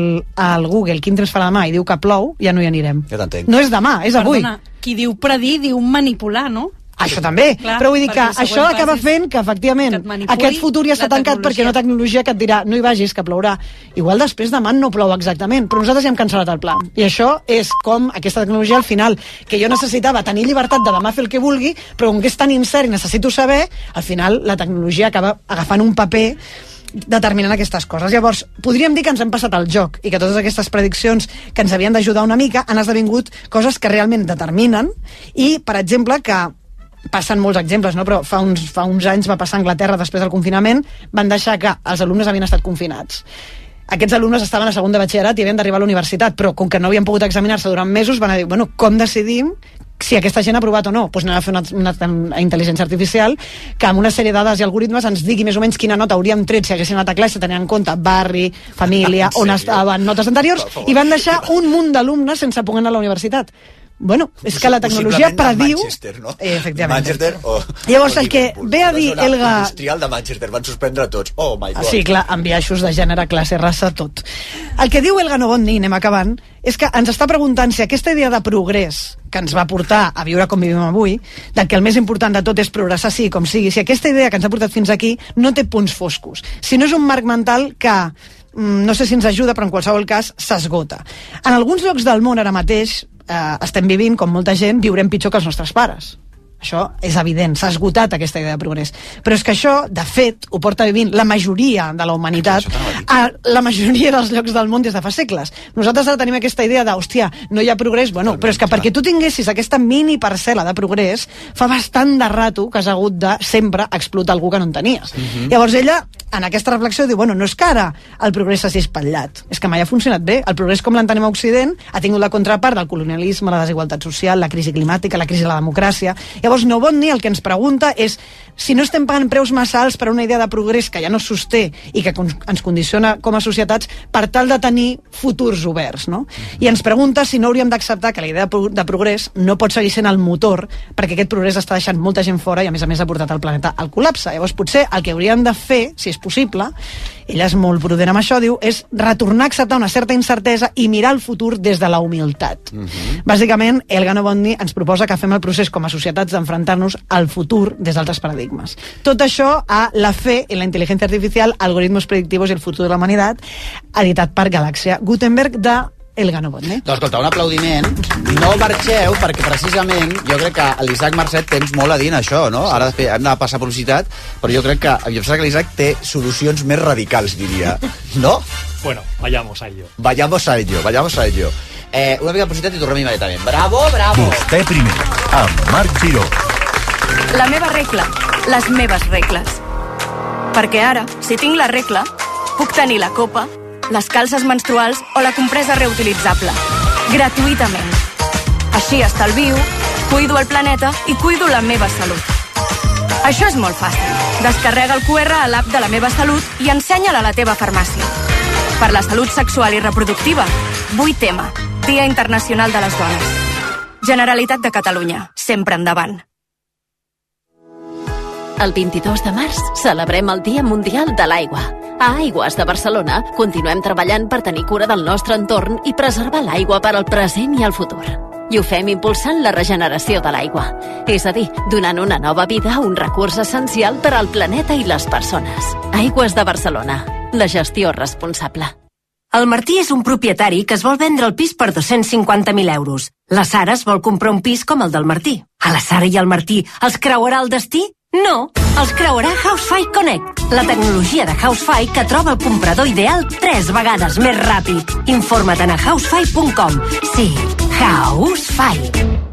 al Google quin temps farà demà i diu que plou, ja no hi anirem. Jo t'entenc. No és demà, és avui. Perdona, qui diu predir, diu manipular, no? Això també, clar, però vull dir que això acaba fent que efectivament aquest futur ja està tancat perquè hi ha una tecnologia que et dirà no hi vagis, que plourà. Igual després demà no plou exactament, però nosaltres ja hem cancel·lat el pla. I això és com aquesta tecnologia al final, que jo necessitava tenir llibertat de demà fer el que vulgui, però com que és tan incert i necessito saber, al final la tecnologia acaba agafant un paper determinant aquestes coses. Llavors, podríem dir que ens hem passat el joc i que totes aquestes prediccions que ens havien d'ajudar una mica han esdevingut coses que realment determinen i, per exemple, que passen molts exemples, no? Però fa uns anys va passar a Anglaterra després del confinament, van deixar que els alumnes havien estat confinats. Aquests alumnes estaven a segon de batxillerat i havien d'arribar a la universitat, però com que no havien pogut examinar-se durant mesos, van dir, bueno, com decidim si aquesta gent ha aprovat o no? Doncs anem a fer una intel·ligència artificial que amb una sèrie de dades i algoritmes ens digui més o menys quina nota hauríem tret si haguéssim anat a classe tenint en compte barri, família, on estaven, notes anteriors, i van deixar un munt d'alumnes sense poder anar a la universitat. Bueno, és que la tecnologia prediu... Manchester, no? Efectivament. Manchester o... Llavors, el que ve a dir Elga... industrial de Manchester, van suspendre tots. Oh my God. Sí, clar, amb biaixos de gènere, classe, raça, tot. El que diu Elga Novotny, anem acabant, és que ens està preguntant si aquesta idea de progrés que ens va portar a viure com vivim avui, del que el més important de tot és progressar sigui com sigui, si aquesta idea que ens ha portat fins aquí no té punts foscos, si no és un marc mental que no sé si ens ajuda, però en qualsevol cas s'esgota. En alguns llocs del món ara mateix estem vivint, com molta gent, viurem pitjor que els nostres pares. Això és evident, s'ha esgotat aquesta idea de progrés. Però és que això, de fet, ho porta vivint la majoria de la humanitat a la majoria dels llocs del món des de fa segles. Nosaltres ara tenim aquesta idea de, hòstia, no hi ha progrés, bueno, però és que perquè tu tinguessis aquesta mini parcel·la de progrés, fa bastant de rato que has hagut de sempre explotar algú que no en tenies. Llavors ella, en aquesta reflexió, diu, bueno, no és que ara el progrés s'hagi espatllat, és que mai ha funcionat bé. El progrés com l'entenem a Occident ha tingut la contrapart del colonialisme, la desigualtat social, la crisi climàtica, la crisi de la democràcia. Llavors, Novotny el que ens pregunta és si no estem pagant preus massa alts per una idea de progrés que ja no sosté i que ens condiciona com a societats per tal de tenir futurs oberts, no? I ens pregunta si no hauríem d'acceptar que la idea de progrés no pot seguir sent el motor perquè aquest progrés està deixant molta gent fora i a més ha portat el planeta al col·lapse. Llavors potser el que hauríem de fer, si és possible, ella és molt prudent amb això, diu, és retornar a acceptar una certa incertesa i mirar el futur des de la humilitat. Bàsicament, Elga Novotny ens proposa que fem el procés com a societats d'enfrontar-nos al futur des d'altres paradigmes. Tot això a La fe en la intel·ligència artificial, algoritmos predictivos i el futur de la humanitat, editat per Galàxia Gutenberg de Elga Novotny. Doncs escolta, un aplaudiment. No marxeu, perquè precisament jo crec que l'Isaac Marcet tens molt a dir en això, no? Ara hem de passar publicitat, però jo crec que l'Isaac té solucions més radicals, diria. No? Bueno, vayamos a ello. Vayamos a ello. Una mica de publicitat i tornem immediatament. Bravo, bravo! Vostè primer, amb Marc Giró. La meva regla, les meves regles. Perquè ara, si tinc la regla, puc tenir la copa, les calces menstruals o la compresa reutilitzable. Gratuïtament. Així estalvio, cuido el planeta i cuido la meva salut. Això és molt fàcil. Descarrega el QR a l'app de La Meva Salut i ensenya-la a la teva farmàcia. Per la salut sexual i reproductiva, 8M, Dia Internacional de les Dones. Generalitat de Catalunya, sempre endavant. El 22 de març celebrem el Dia Mundial de l'Aigua. A Aigües de Barcelona continuem treballant per tenir cura del nostre entorn i preservar l'aigua per al present i el futur. I ho fem impulsant la regeneració de l'aigua. És a dir, donant una nova vida a un recurs essencial per al planeta i les persones. Aigües de Barcelona. La gestió responsable. El Martí és un propietari que es vol vendre el pis per 250.000 euros. La Sara es vol comprar un pis com el del Martí. A la Sara i al Martí els creuarà el destí? No, els creuarà Housefy Connect, la tecnologia de Housefy que troba el comprador ideal 3 vegades més ràpid. Informa't a housefy.com. Sí, Housefy.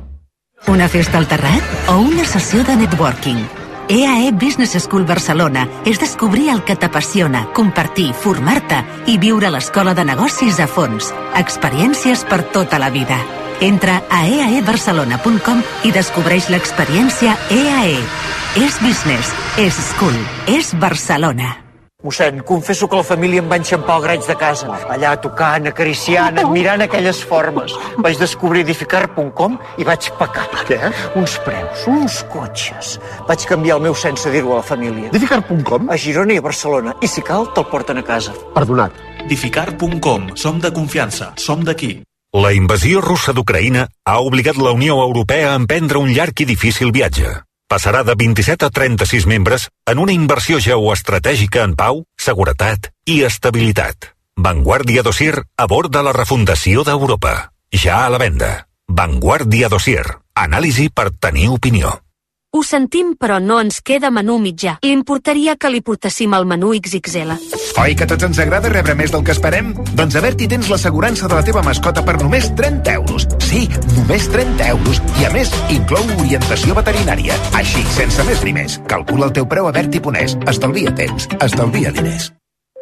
Una festa al terrat o una sessió de networking? EAE Business School Barcelona és descobrir el que t'apassiona, compartir, formar-te i viure l'escola de negocis a fons. Experiències per tota la vida. Entra a eaebarcelona.com i descobreix l'experiència EAE. És business, és school, és Barcelona. Mossèn, confesso que la família em va enxampar el graig de casa. Allà tocant, acariciant, admirant aquelles formes. Vaig descobrir edificar.com i vaig pecar. Què? Uns preus, uns cotxes. Vaig canviar el meu sense dir-ho a la família. Edificar.com? A Girona i a Barcelona. I si cal, te'l porten a casa. Perdonat. Edificar.com. Som de confiança. Som d'aquí. La invasió russa d'Ucraïna ha obligat la Unió Europea a emprendre un llarg i difícil viatge. Passarà de 27 a 36 membres en una inversió geoestratègica en pau, seguretat i estabilitat. Vanguardia Dossier a bord de la refundació d'Europa. Ja a la venda. Vanguardia Dossier. Anàlisi per tenir opinió. Ho sentim, però no ens queda menú mitjà. Li importaria que li portéssim el menú XXL. Oi que a tots ens agrada rebre més del que esperem? Doncs a Berti tens l'assegurança de la teva mascota per només 30 euros. Sí, només 30 euros. I a més, inclou orientació veterinària. Així, sense més ni més. Calcula el teu preu a Berti.es. Estalvia temps, estalvia diners.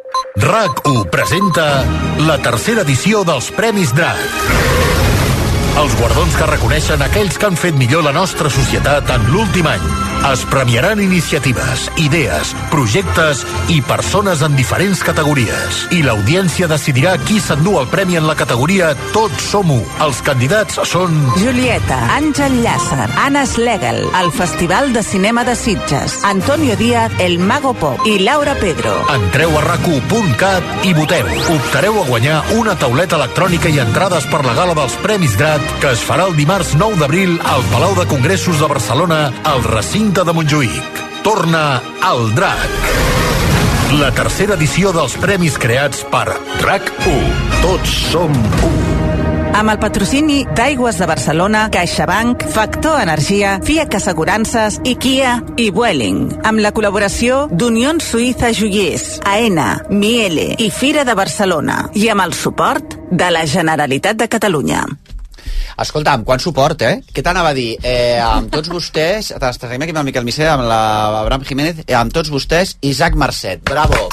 RAC1 presenta la tercera edició dels Premis DRAC. Els guardons que reconeixen aquells que han fet millor la nostra societat en l'últim any. Es premiaran iniciatives, idees, projectes i persones en diferents categories. I l'audiència decidirà qui s'endú el premi en la categoria Tots som u. Els candidats són... Julieta, Àngel Llàcer, Anna Schlegel, el Festival de Cinema de Sitges, Antonio Díaz, El Mago Pop i Laura Pedro. Entreu a rac1.cat i voteu. Optareu a guanyar una tauleta electrònica i entrades per la gala dels Premis DRAC que es farà el dimarts 9 d'abril al Palau de Congressos de Barcelona, al recinte de Montjuïc. Torna al DRAC. La tercera edició dels premis creats per RAC1. Tots som u. Amb el patrocini d'Aigües de Barcelona, CaixaBank, Factor Energia, FIAC Assegurances i Kia i Vueling. Amb la col·laboració d'Unió Suïssa Joiers, AENA, Miele i Fira de Barcelona. I amb el suport de la Generalitat de Catalunya. Escolta, amb quant suport, Què t'anava a dir? Amb tots vostès, estarem aquí amb el Miquel Missé, amb l'Abraham Jiménez, amb tots vostès, Isaac Marcet. Bravo!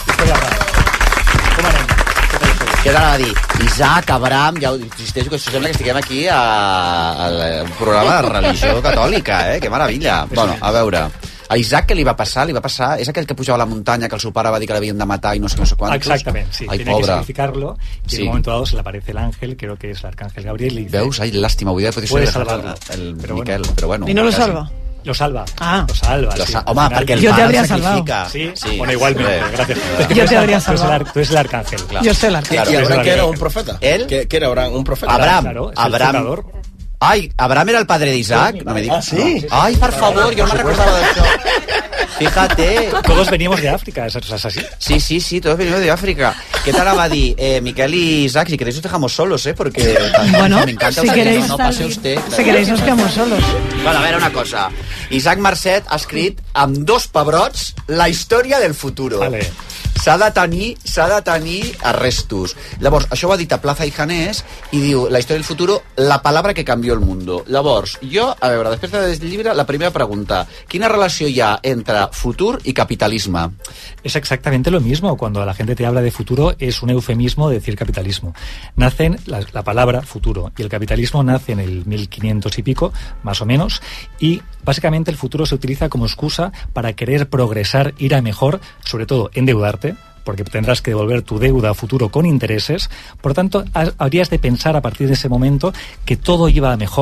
Què t'anava a dir? Isaac, Abraham, ja ho insisteixo, que sembla que estiguem aquí al programa de religió catòlica, Que meravella. Bueno, a veure... A Isaac, què li va passar? És aquell que pujava a la muntanya, que el seu pare va dir que l'havien de matar y no sé cuántos. Exactamente, sí. Ay, tiene pobre. que sacrificarlo y Sí. en un momento dado se le aparece el ángel, creo que es el arcángel Gabriel, y dice... Veus? Ai, lástima, avui Puede salvarlo. el Miquel, però bueno. ¿Y no lo quasi. salva? Lo salva. Ah. Lo salva. Lo sí. home, Al final- perquè el Yo te pare habría el sacrifica. Sí, Sí, bueno, igualmente, sí. gracias. Yo te habría Tú eres salvado. tú eres el arcángel. Claro. Yo sé el arcángel. Claro. ¿Y Abraham que era Claro. un profeta? ¿Él? ¿Qué era Abraham? ¿Un profeta? Abraham. Claro, es el Abraham. fundador. Ai, Abraham era el padre d'Isaac? No me digas. sí? Ai, per favor, jo no me recordava d'això. Fíjate. Todos venimos de África, ¿eso es así? Sí, todos venimos de África. ¿Qué tal va a decir? Miquel y Isaac, si queréis os dejamos solos, porque Bueno, me encanta. si o sea, que queréis, no pase usted. si queréis nos quedamos solos. Bueno, a veure una cosa. Isaac Marcet ha escrit amb 2 pebrots la història del futuro. Vale. S'ha de tenir arrestos. Llavors, això ho ha dit a Plaza i Janés i diu, la història del futuro, la palabra que canvió el mundo. Llavors, jo, a veure, després del llibre, la primera pregunta. Quina relació hi ha entre futur i capitalisme? Es exactamente lo mismo. Cuando la gente te habla de futuro, es un eufemismo de decir capitalismo. Nacen la palabra futuro y el capitalismo nace en el 1500 y pico, más o menos, y básicamente el futuro se utiliza como excusa para querer progresar, ir a mejor, sobre todo endeudarte, porque tendrás que devolver tu deuda a futuro con intereses. Por tanto, habrías de pensar a partir de ese momento que todo iba a mejor.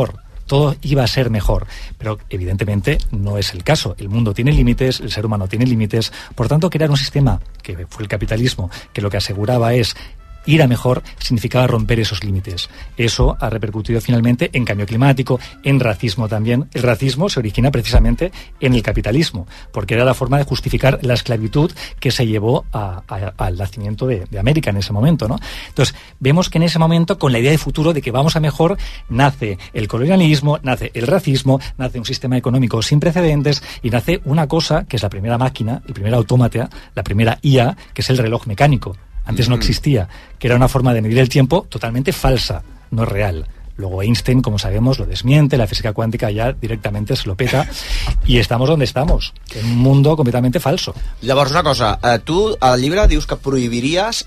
todo iba a ser mejor. Pero evidentemente no es el caso. El mundo tiene límites, el ser humano tiene límites. Por tanto, crear un sistema, que fue el capitalismo, que lo que aseguraba es ir a mejor, significaba romper esos límites. Eso ha repercutido finalmente en cambio climático, en racismo también. El racismo se origina precisamente en el capitalismo, porque era la forma de justificar la esclavitud que se llevó al nacimiento de América en ese momento, ¿no? Entonces, vemos que en ese momento, con la idea de futuro de que vamos a mejor, nace el colonialismo, nace el racismo, nace un sistema económico sin precedentes y nace una cosa que es la primera máquina, el primer autómata, la primera IA, que es el reloj mecánico. Antes no existía, que era una forma de medir el tiempo totalmente falsa, no real. Luego Einstein, como sabemos, lo desmiente, la física cuántica ya directamente se lo peta, i estamos donde estamos, en un mundo completamente falso. Llavors, una cosa, tu al llibre dius que prohibiries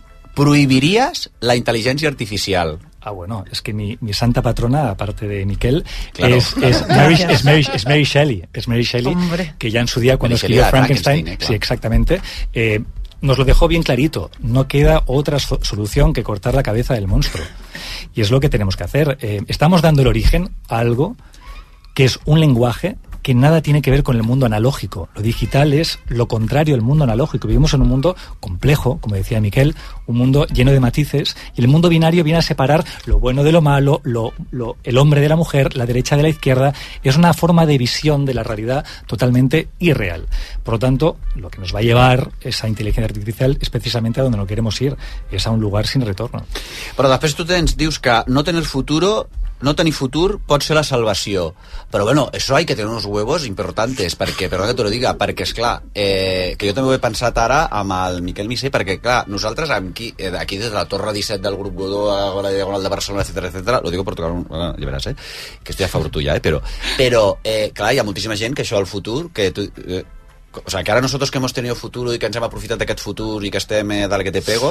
la intel·ligència artificial. Ah, bueno, es que mi santa patrona, aparte de Miquel, claro, es Mary Shelley. Es Mary Shelley, que ya en su día, cuando escribió Frankenstein, claro. Sí, exactamente, nos lo dejó bien clarito. No queda otra solución que cortar la cabeza del monstruo. Y es lo que tenemos que hacer. Estamos dando el origen a algo que es un lenguaje que nada tiene que ver con el mundo analógico. Lo digital es lo contrario del mundo analógico. Vivimos en un mundo complejo, como decía Miquel, un mundo lleno de matices, y el mundo binario viene a separar lo bueno de lo malo, el hombre de la mujer, la derecha de la izquierda. Es una forma de visión de la realidad totalmente irreal. Por lo tanto, lo que nos va a llevar esa inteligencia artificial es precisamente a donde no queremos ir, es a un lugar sin retorno. Però després tu dius que no tenir futur pot ser la salvació. Però bueno, eso hay que tener unos huevos importantes, perquè, perdona que te lo diga, perquè esclar, que jo també ho he pensat ara amb el Miquel Missé, perquè clar, nosaltres aquí des de la Torre 17 del Grup Godó a la Diagonal de Barcelona, etcétera, lo digo por tocar ja veràs, que estoy a favor tuya, però clar, hi ha moltíssima gent que això al futur, que tu... O sea, que ahora nosotros que hemos tenido futuro y que ens hem aprofitat d'aquest futur i que estem dale que te pego,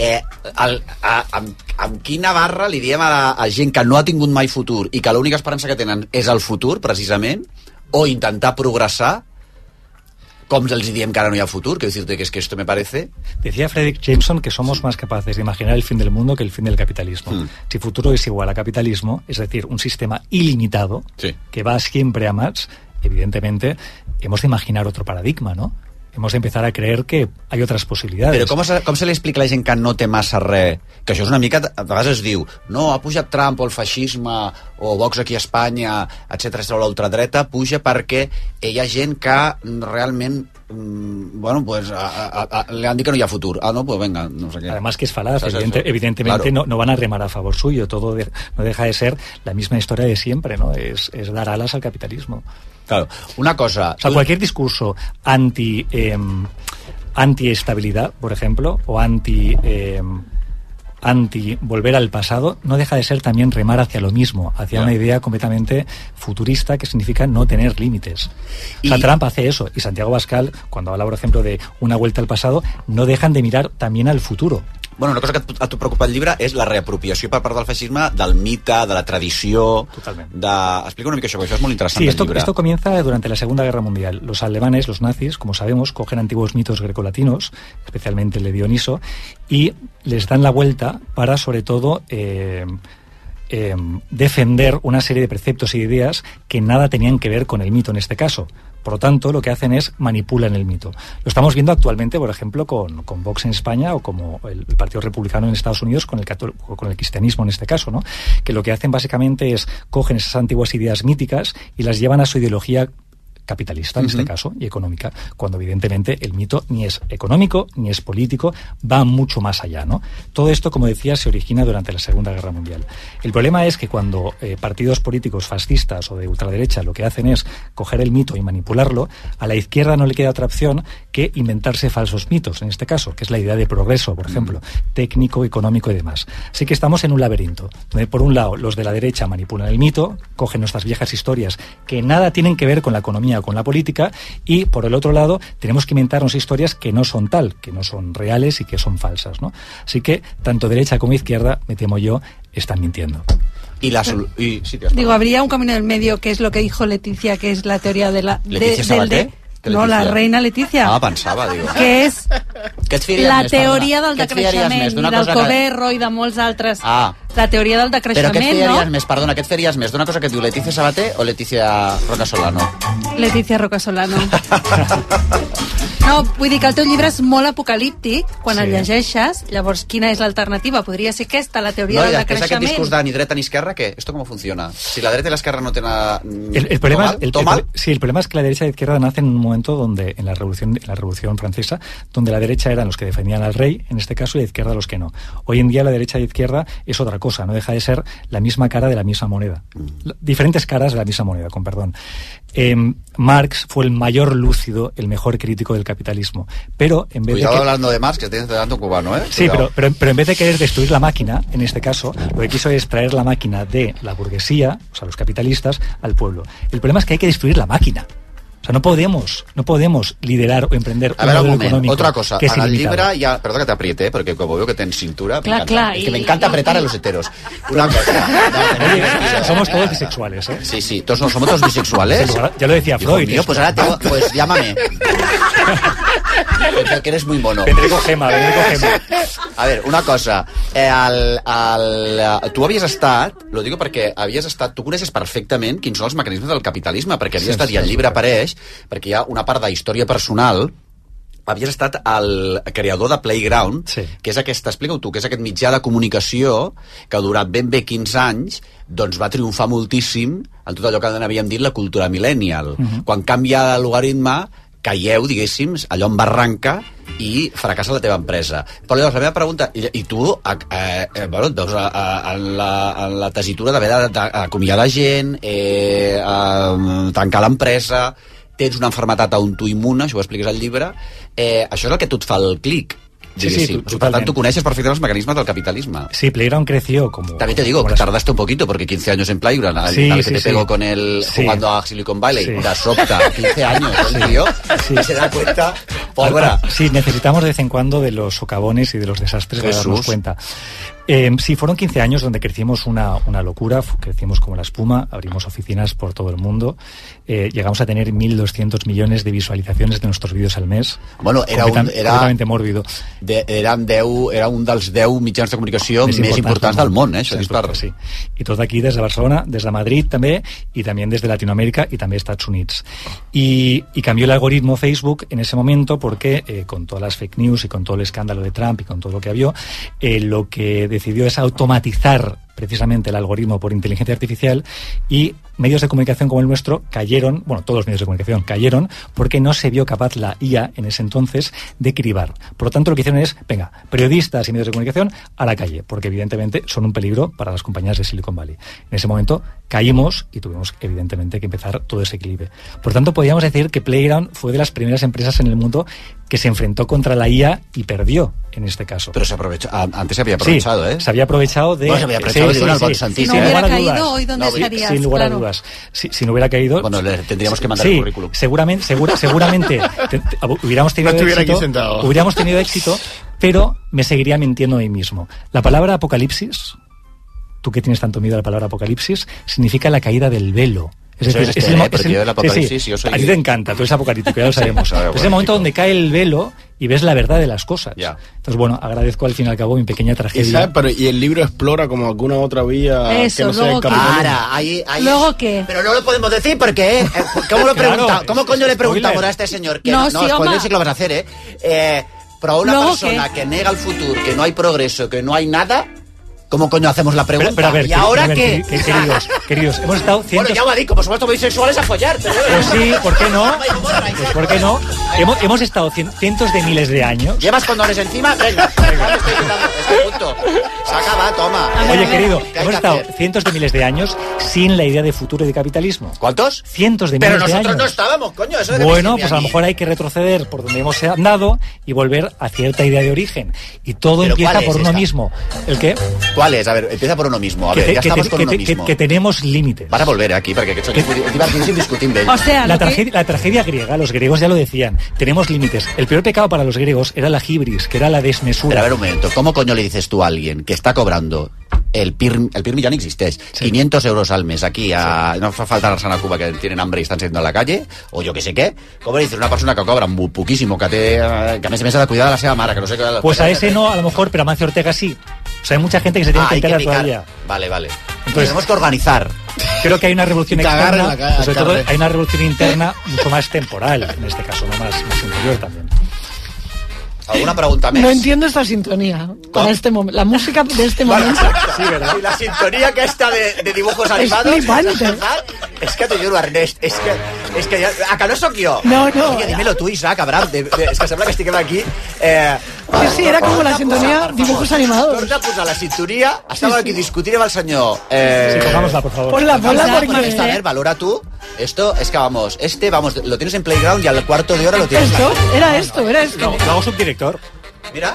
amb quina barra li diem a gent que no ha tingut mai futur i que l'única esperança que tenen és el futur, precisament, o intentar progressar, com els diem que ara no hi ha futur, que decirte que es que esto me parece... Decía Frederick Jameson que somos más capaces de imaginar el fin del mundo que el fin del capitalismo. Si futuro es igual a capitalismo, es decir, un sistema ilimitado, sí, que va siempre a más, evidentemente hemos de imaginar otro paradigma, ¿no? Hemos de empezar a creer que hay otras posibilidades. Però com se li explica a la gent que no té massa res? Que això és una mica... A vegades es diu, no, ha pujat Trump o el feixisme o Vox aquí a Espanya, etc. o l'ultradreta, puja perquè hi ha gent que realment bueno, pues le han dicho que no hay futuro. Ah, no, pues venga, no sé qué. Además que es falaz, evidentemente claro. no van a remar a favor suyo, todo no deja de ser la misma historia de siempre, ¿no? Es dar alas al capitalismo. Claro, una cosa... O sea, cualquier discurso anti-estabilidad, por ejemplo, o anti volver al pasado, no deja de ser también remar hacia lo mismo, hacia una idea completamente futurista que significa no tener límites. O sea, Trump hace eso, y Santiago Abascal, cuando habla, por ejemplo, de una vuelta al pasado, no dejan de mirar también al futuro. Bueno, una cosa que a tu preocupa el llibre és la reapropiació per part del feixisme del mite, de la tradició... Totalment. Explica una mica això, perquè això és molt interessant. Sí, del llibre. Esto comienza durante la Segunda Guerra Mundial. Los alemanes, los nazis, como sabemos, cogen antiguos mitos grecolatinos, especialmente el de Dioniso, y les dan la vuelta para, sobre todo... defender una serie de preceptos y ideas que nada tenían que ver con el mito en este caso. Por lo tanto, lo que hacen es manipulan el mito. Lo estamos viendo actualmente, por ejemplo, con Vox en España o como el Partido Republicano en Estados Unidos con el cristianismo en este caso, ¿no? Que lo que hacen básicamente es cogen esas antiguas ideas míticas y las llevan a su ideología capitalista en este caso y económica, cuando evidentemente el mito ni es económico ni es político, va mucho más allá, ¿no? Todo esto, como decía, se origina durante la Segunda Guerra Mundial. El problema es que cuando partidos políticos fascistas o de ultraderecha lo que hacen es coger el mito y manipularlo, a la izquierda no le queda otra opción que inventarse falsos mitos, en este caso, que es la idea de progreso, por ejemplo, técnico, económico y demás. Así que estamos en un laberinto, donde por un lado los de la derecha manipulan el mito, cogen nuestras viejas historias que nada tienen que ver con la economía o con la política, y por el otro lado tenemos que inventarnos historias que no son tal, que no son reales y que son falsas, ¿no? Así que tanto derecha como izquierda, me temo yo, están mintiendo. Digo, habría un camino del medio, que es lo que dijo Leticia, que es la teoría de la... ¿Leticia Sabater? No, la reina Letícia. Ah, pensava, diu. Que és Què et fiaries la més, teoria perdona? del Què et fiaries decreixement més, d'una i del cosa que- Coberro i de molts altres. Ah. La teoria del Però què et decreixement, fiaries no? més, perdona, què et fiaries més? D'una cosa que et diu Letícia Sabater o Letícia Rocasolano? Letícia Rocasolano. No, vull dir que el teu llibre és molt apocalíptic quan el llegeixes, llavors quina és l'alternativa? Podria ser aquesta, la teoria No, del és aquest decreixement. discurs de ni dreta ni esquerra, ¿qué? ¿Esto cómo funciona? Si la dreta y la esquerra no tienen... El problema, ¿Todo mal? sí, el problema es que la derecha y la izquierda nace en un momento donde, en la Revolución Francesa, donde la derecha eran los que defendían al rey, en este caso, y la izquierda los que no. Hoy en día la derecha y la izquierda es otra cosa, no deja de ser la misma cara de la misma moneda. Diferentes caras de la misma moneda, con perdón. Marx fue el mayor lúcido, el mejor crítico del capitalismo, pero en vez Cuidado de hablando de Marx, que tienes delante un cubano, ¿eh? Sí, Cuidado. pero en vez de querer destruir la máquina, en este caso, lo que quiso es traer la máquina de la burguesía, o sea, los capitalistas, al pueblo. El problema es que hay que destruir la máquina. O sea, no podemos liderar o emprender A veure, un modelo moment, económico otra cosa. que es En el ilimitado. llibre ja... Perdó que t'apriete, perquè como veo que tens cintura... Clar, m'encanta. clar, Es que i- me encanta apretar a los heteros. Una cosa... Oye, somos todos bisexuales, ¿eh? Sí, sí, todos somos todos bisexuales. Sí, ya lo decía Hijo Freud. mío, pues ahora tengo... Pues llámame. Que eres muy mono. Vendré con Gema. A ver, una cosa. Tu havies estat, lo digo perquè havies estat, tu coneixes perfectament quins són els mecanismes del capitalisme, perquè havies estat, i el llibre apareix, perquè hi ha una part de història personal, havies estat el creador de Playground, que és aquest, explica-ho tu, que és aquest mitjà de comunicació que durant ben bé 15 anys doncs va triomfar moltíssim en tot allò que n'havíem dit la cultura millennial. Quan canvia l'algoritme, caieu, diguéssim, allò en barranca i fracassa la teva empresa. Però llavors la meva pregunta, i tu bueno, doncs, en la tessitura d'haver d'acomiadar gent, tancar l'empresa, tens una malaltia autoimmune, això ho expliques al llibre, això és el que tu et fa el clic, diguéssim. Sí, Per tant, tu coneixes perfectament els mecanismes del capitalisme. Sí, Playground creció como... También te digo, que tardaste un poquito, porque 15 años en Playground, al que te pegó con el jugando a Silicon Valley, de sopta, 15 años, el tío, y se da cuenta, pobre. Sí, necesitamos de vez en cuando de los socavones y de los desastres para darnos cuenta. Sí, fueron 15 años donde crecimos una locura, crecimos como la espuma, abrimos oficinas por todo el mundo, llegamos a tener 1.200 millones de visualizaciones de nuestros vídeos al mes. Bueno, era completamente mórbido. Era un dels 10 mitjans de comunicació més importants del món, això és per... Sí. Y todo aquí desde Barcelona, desde Madrid también, y también desde Latinoamérica y también Estados Unidos. Y cambió el algoritmo Facebook en ese momento porque con todas las fake news y con todo el escándalo de Trump y con todo lo que había, lo que decidió es automatizar precisamente el algoritmo por inteligencia artificial, y medios de comunicación como el nuestro cayeron, bueno, todos los medios de comunicación cayeron porque no se vio capaz la IA en ese entonces de cribar. Por lo tanto, lo que hicieron es, venga, periodistas y medios de comunicación a la calle, porque evidentemente son un peligro para las compañías de Silicon Valley. En ese momento caímos y tuvimos evidentemente que empezar todo ese equilibrio. Por tanto, podríamos decir que Playground fue de las primeras empresas en el mundo que se enfrentó contra la IA y perdió en este caso. Pero se aprovechó, antes se había aprovechado, sí, se había aprovechado de... Bueno, se había aprovechado de una alfonsantísima. Si no hubiera caído, hoy dónde estarías, sin lugar claro. a dudas. Si no hubiera caído... Bueno, le tendríamos que mandar el currículum. Seguramente hubiéramos tenido No estuviera éxito, aquí sentado. hubiéramos tenido éxito, pero me seguiría mintiendo a mí mismo. La palabra apocalipsis, tú que tienes tanto miedo a la palabra apocalipsis, significa la caída del velo. Es decir, porque yo del apocalipsis, yo soy... A ti te encanta, tú eres apocalíptico, ya lo sabemos. Claro, Es el momento donde cae el velo y ves la verdad de las cosas. Ya. Entonces, bueno, agradezco al fin y al cabo mi pequeña tragedia. Y el libro explora como alguna otra vía Eso, que no sea el luego que- capitalismo. Ahora, ahí ¿Luego qué? Pero no lo podemos decir porque... ¿Cómo lo Claro, pregunta? ¿Cómo coño le spoiler. preguntamos a este señor? Que No, sí, spoiler home. sí que lo vas a hacer, pero a una ¿Luego persona qué? que nega el futuro, que no hay progreso, que no hay nada, ¿cómo coño hacemos la pregunta? Pero a ver, ¿Y ahora a ver, qué? queridos, hemos estado Bueno, cientos... ya va a decir, como somos todos bisexuales, a follar. Pero Pues sí, ¿por qué no? Pues ¿por qué no? Hemos estado cientos de miles de años. ¿Llevas condones encima? Venga, estoy quitando este punto. Se acaba, toma. Oye, querido, ¿Qué hay hemos que estado hacer? cientos de miles de años sin la idea de futuro y de capitalismo. ¿Cuántos? Cientos de Pero miles de nosotros años. no estábamos, coño. Eso de que Bueno, me pues a lo mí. mejor hay que retroceder por donde hemos andado y volver a cierta idea de origen. Y todo ¿Pero empieza cuál es por uno esta? mismo. ¿El qué? ¿Cuál es? A ver, empieza por uno mismo. A Que ver, te- ya que estamos te- con que uno te- mismo. que tenemos límites. Vas a volver aquí, perquè aquests és divertidíssim discutir amb ell. O sea, La lo que- tragedia griega, los griegos ya lo decían, tenemos límites. El peor pecado para los griegos era la hibris, que era la Pero a desmesura. ver un momento, ¿cómo coño le dices tú a alguien que está cobrando el PIRMI ya no existeix. 500 euros al mes aquí, no fa falta anar-se'n a Cuba que tienen hambre y están saliendo a la calle, o yo que sé qué. ¿Cómo le dices una persona que cobra muy poquísimo, que a més ha de cuidar de la seva mare, que no sé qué... Pues a ese no, a lo mejor, pero a Mancio Ortega sí. O sea, hay mucha gente que se tiene que enterar todavía. Vale. Entonces, tenemos que organizar. Creo que hay una revolución externa, sobre todo carne. hay una revolución interna mucho más temporal, en este caso, no más interior también. ¿Alguna pregunta más? No entiendo esta sintonía para este momento. La música de este momento. Sí, ¿verdad? Y la sintonía que está de dibujos animados. Es flipante. Es que te juro, Ernest, es que ja, a que no sóc jo? No. Oye, dímelo tú, Isaac, Abraham, es que sembla que estiguem aquí. Sí, era como la sintonía dibujos animados. Torna a posar la sintonia. Estàvem aquí discutint amb el senyor. Sí, pongámosla, por favor. Ponla, porque... A ver, valora tú. Esto es que vamos, lo tienes en Playground y al cuarto de hora lo tienes. Era esto. Lo hago subdirector. Mira.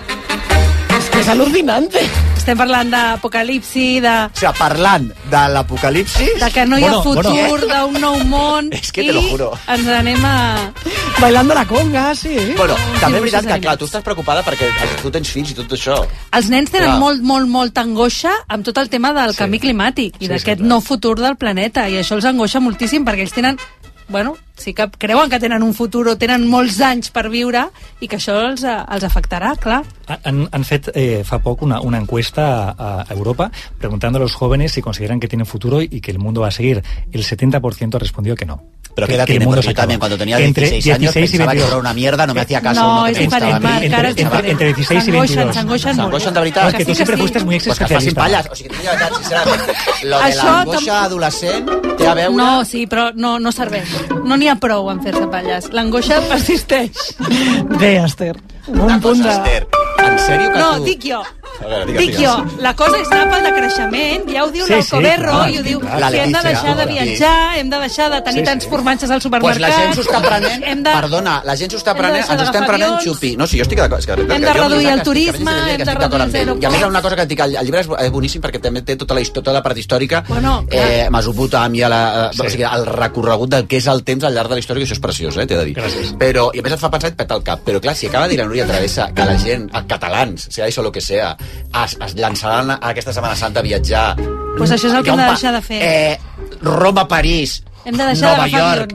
És que és al·lucinante. Estem parlant d'apocalipsi, de... O sea, parlant de l'apocalipsis... De que no hi ha futur, d'un nou món... És que te lo juro. I ens anem a... Bailando la conga, sí. Bueno, també és veritat que, clar, tu estàs preocupada perquè tu tens fills i tot això. Els nens tenen molta angoixa amb tot el tema del canvi climàtic i d'aquest nou futur del planeta, i això els angoixa moltíssim perquè ells tenen... Bueno, sí que creuen que tenen un futur o tenen molts anys per viure i que això els afectarà, clar. Han fet fa poc una encuesta a Europa preguntando a los jóvenes si consideran que tienen futuro y que el mundo va a seguir. El 70% ha respondido que no. Pero ¿qué edad tiene? Porque yo también cuando tenía 16 años pensaba que era una mierda, no me hacía caso. No, és diferent, Marc, ara és diferent. Entre 16 i 22. S'angoixen de veritat. No, és que tu sempre fuiste muy existencialista. Pues que facin palles. O sigui, de veritat, sincerament, lo de l'angoixa adolescent té a veure... No, sí, però no serveix. No n'hi ha prou en fer-se palles. L'angoixa persisteix. Bé, Esther. Un punt de... Esther, en sèrio que no, tu... dic jo. Dic jo, la cosa és anar pel decreixement, ja ho diu l'Alcoberro, i ho diu que hem de deixar de viatjar, hem de deixar de tenir tants formatges al supermercat. Pues la gent s'ho està prenent, perdona, la gent s'ho està prenent, ens estem prenent xupi. No, sí, jo estic d'acord. Hem de reduir el turisme, hem de reduir el zero. I a més, una cosa que et dic, el llibre és boníssim perquè també té tota la part històrica, Mesopotàmia, o sigui, el recorregut del que és el temps al llarg de la història, que això és preciós, t'he de dir. Però, i a més et fa pensar et peta el cap. Però clar, si acaba de dir la Núria Travessa que la gent, els catalans, sea això lo que sea, es llançaran aquesta Setmana Santa a viatjar. Pues això és el que hem de deixar de fer. Roma, París, Nova York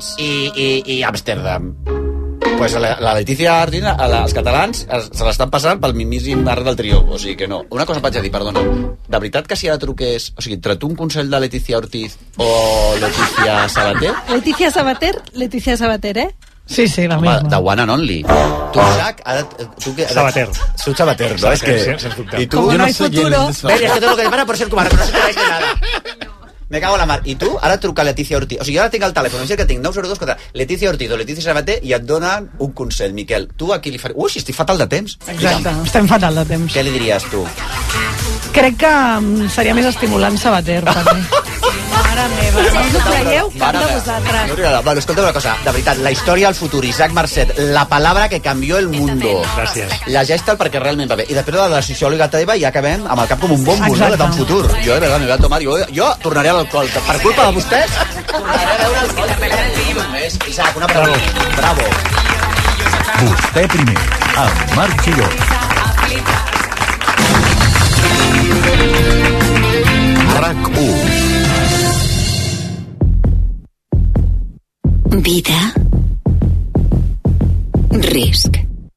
i Amsterdam. Pues la Letícia Ortiz, els catalans se l'estan passant pel mismíssim arc del triomf, o sigui que no. Una cosa em vaig a dir, perdona, de veritat que si ara truqués, o sigui, entre tu un consell de Letícia Ortiz o Letícia Sabater? Letícia Sabater, Sí, la misma. The one and only. Tu, Isaac, ara... Sabater. Soy Sabater, ¿no? Es que... Y tú... Como no hay futuro. Ven, es que tengo que llamar por ser cubano, pero no se enteráis de nada. Me cago en la mar. I tu, ara truca Letícia Ortiz. O sigui, jo ara tinc el telèfon, que tinc 902 contra Letícia Ortiz o Letícia Sabater i et donen un consell, Miquel. Tu a qui li faries... Ui, si estic fatal de temps. Exacte, estem fatal de temps. Què li diries tu? Crec que seria més estimulant Sabater, per mi. Mare meva, no us ho creieu? Cap de vosaltres. Bueno, escolta una cosa, de veritat, la història del futur, Isaac Marcet, la palabra que cambió el mundo. Gràcies. Llegeix-te'l perquè realment va bé. I després de la sociòloga teva ja acabem amb el cap com un bombo, no?, de tan futur. Jo, de veritat, me voy a tomar... Jo tornaré a l'alcohol. Per culpa de vostès, tornaré a veure alcohol. Isaac, una pregunta. Bravo. Vostè primer, amb Marc Giró. RAC1. Vida. Risc.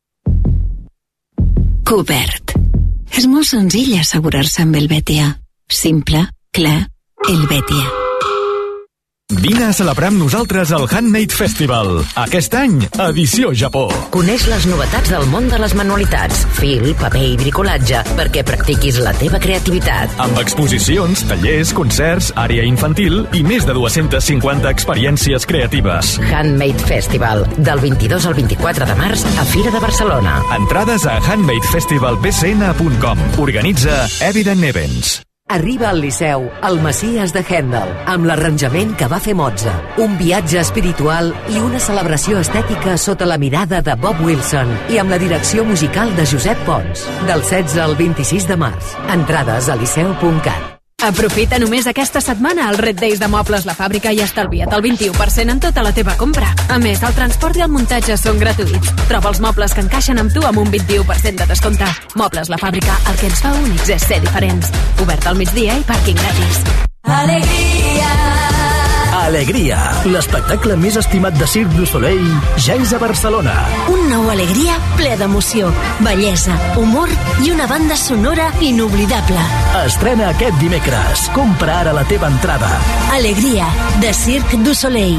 Cobert. És molt senzill assegurar-se amb el Betia. Simple, clar, el Betia. Vine a celebrar amb nosaltres el Handmade Festival. Aquest any, edició Japó. Coneix les novetats del món de les manualitats, fil, paper i bricolatge, perquè practiquis la teva creativitat. Amb exposicions, tallers, concerts, àrea infantil i més de 250 experiències creatives. Handmade Festival, del 22 al 24 de març a Fira de Barcelona. Entrades a handmadefestivalbcn.com. Organitza Evident Events. Arriba al Liceu, el Messies de Handel, amb l'arranjament que va fer Mozart. Un viatge espiritual i una celebració estètica sota la mirada de Bob Wilson i amb la direcció musical de Josep Pons. Del 16 al 26 de març. Entrades a liceu.cat. Aprofita només aquesta setmana el Red Days de Mobles La Fàbrica i estalvia't el 21% en tota la teva compra. A més, el transport i el muntatge són gratuïts. Troba els mobles que encaixen amb tu amb un 21% de descompte. Mobles La Fàbrica, el que ens fa únics és ser diferents. Obert al migdia i pàrquing gratis. Alegria, l'espectacle més estimat de Cirque du Soleil ja és a Barcelona. Un nou Alegria ple d'emoció, bellesa, humor i una banda sonora inoblidable. Estrena aquest dimecres. Compra ara la teva entrada. Alegria, de Cirque du Soleil.